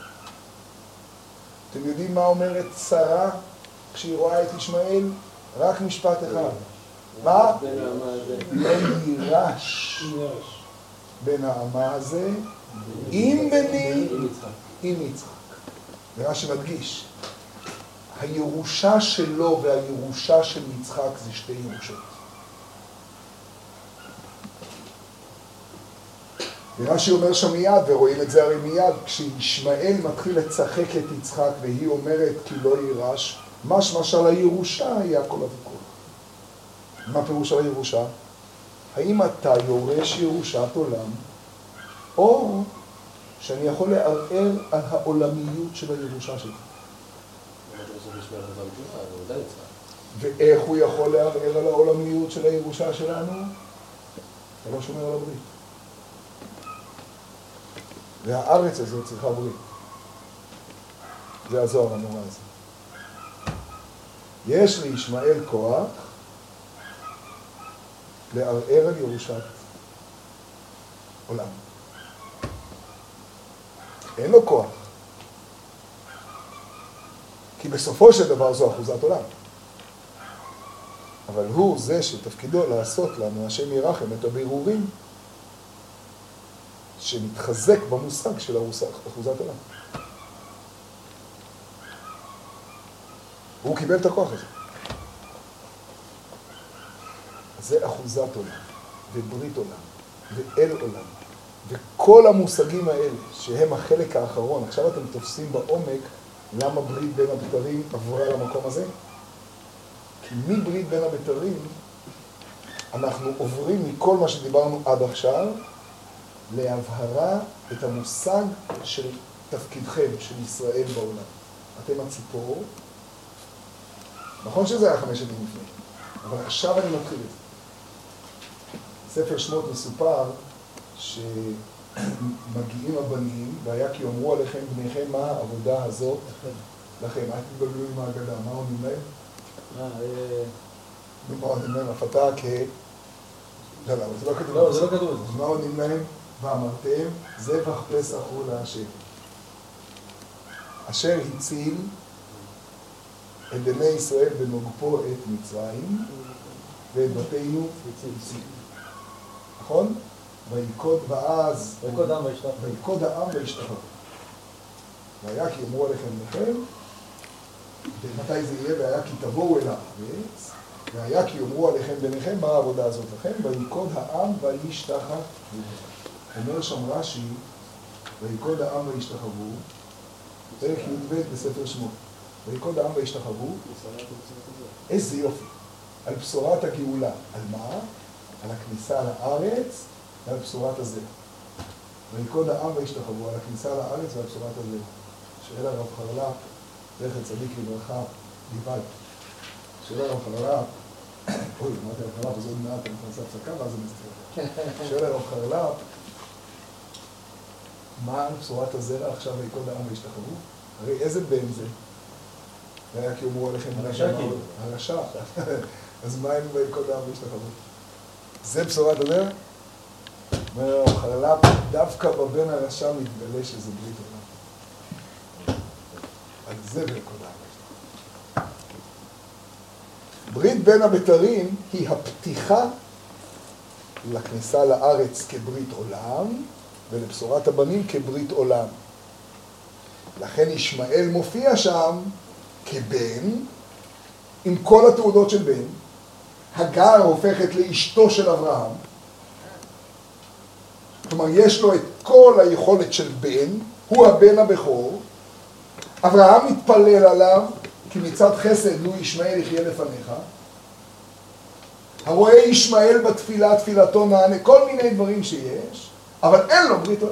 אתם יודעים מה אומרת שרה כשהיא רואה את ישמעאל? רק משפט אחד. מה? לא יירש בן האמה הזה, אם בני, עם יצחק. ורש"י מדגיש, הירושה שלו והירושה של יצחק זה שתי ירושות. ורש"י אומר שם מיד, ורואים את זה הרי מיד, כשישמעאל מתחיל לצחק את יצחק והיא אומרת כי לא יירש, משמע של הירושה היה כל הוויכוח. מה פירוש של הירושה? האם אתה יורש ירושת עולם, או שאני יכול לערער על העולמיות של הירושה שלך? ואיך הוא יכול לערער על העולמיות של הירושה שלנו? אתה לא שומר על הברית. והארץ הזאת צריכה ברית. זה הזוהר הנורא הזה. יש לישמעאל כוח לערער על ירושת עולם. אין לו כוח. כי בסופו של דבר זו אחוזת עולם. אבל הוא זה שתפקידו לעשות לנו, השם ירחם, את הבירורים שמתחזק במושג של אחוזת עולם. הוא קיבל את הכוח הזה. זה אחוזת עולם, וברית עולם, ואל עולם, וכל המושגים האלה, שהם החלק האחרון. עכשיו אתם תופסים בעומק למה ברית בין הבתרים עברה למקום הזה? כי מברית בין הבתרים אנחנו עוברים מכל מה שדיברנו עד עכשיו להבהרה את המושג של תפקידכם, של ישראל בעולם. אתם הציפור. נכון שזה היה חמש שנים לפני, אבל עכשיו אני מתחיל את זה. בספר שמות מסופר שמגיעים הבנים, והיה כי יאמרו עליכם בניכם מה העבודה הזאת לכם. אל תתבלבלו עם ההגדה, מה עונים להם? מה עונים להם? הפתה כ... לא, לא, זה לא כתוב. לא, זה לא כתוב. מה עונים להם? ואמרתם, זבח פסח הוא להשם. אשר הציל את בני ישראל במגפו את מצרים, ואת בתינו הציל. נכון? ויקוד ואז... ויקוד העם וישתחוו. ויקוד העם וישתחוו. והיה כי יאמרו עליכם לכם, ומתי זה יהיה? והיה כי תבואו אל הארץ, והיה כי יאמרו עליכם ביניכם, מה העבודה הזאת לכם? ויקוד העם וישתחוו. אומר שם רש"י, ויקוד העם וישתחוו, פרק י"ב בספר שמות. ויקוד העם וישתחוו, איזה יופי. על בשורת הגאולה. על מה? על הכניסה לארץ ועל בשורת הזרע. ויקוד העם וישתחוו, על הכניסה לארץ ועל בשורת הזרע. שואל הרב חרל"פ, זכר צדיק לברכה, דיבל. שואל הרב חרל"פ, אוי, אמרתי הרב חרל"פ, אז עוד מעט אני נכנס להפסקה ואז אני מסתכל. שואל הרב חרל"פ, מה בשורת הזרע עכשיו ויקוד העם וישתחוו? הרי איזה בן זה? והיה כי יאמרו עליכם הרשע כאילו. הרשע. אז מה הם ויקוד העם וישתחוו? זה בשורת הזרע? אומר הרב חרל"פ, דווקא בבן הרשע מתגלה שזה ברית עולם. על זה ויקוד העם וישתחוו. ברית בין הבתרים היא הפתיחה לכניסה לארץ כברית עולם, ולבשורת הבנים כברית עולם. לכן ישמעאל מופיע שם כבן, עם כל התעודות של בן. הגר הופכת לאשתו של אברהם. כלומר, יש לו את כל היכולת של בן, הוא הבן הבכור. אברהם מתפלל עליו, כי מצד חסד לו ישמעאל יחיה לפניך. הרואה ישמעאל בתפילה, תפילתו נענה, כל מיני דברים שיש, אבל אין לו ברית עולם.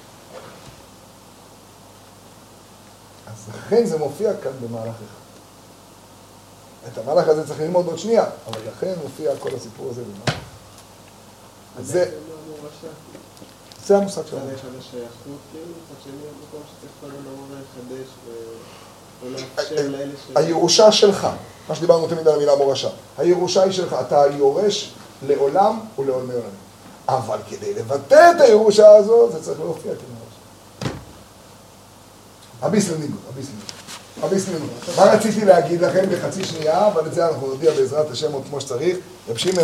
אז לכן זה מופיע כאן במהלך אחד. את המהלך הזה צריך ללמוד עוד שנייה, אבל לכן מופיע כל הסיפור הזה במהלך. אז זה... זה המושג שלנו. זה אחד השייכות, כאילו, מצד שני, המקום שצריך קודם לבוא ולחדש או לאפשר לאלה ש... הירושה שלך, מה שדיברנו תמיד על המילה מורשה, הירושה היא שלך, אתה יורש לעולם ולעולמי עולמים. אבל כדי לבטא את הירושה הזו, זה צריך להופיע כמורשה. אביס לניגוד, אביס לניגוד. אביס לניגוד. מה רציתי להגיד לכם בחצי שנייה, אבל את זה אנחנו נודיע בעזרת השם עוד כמו שצריך. רב שמעון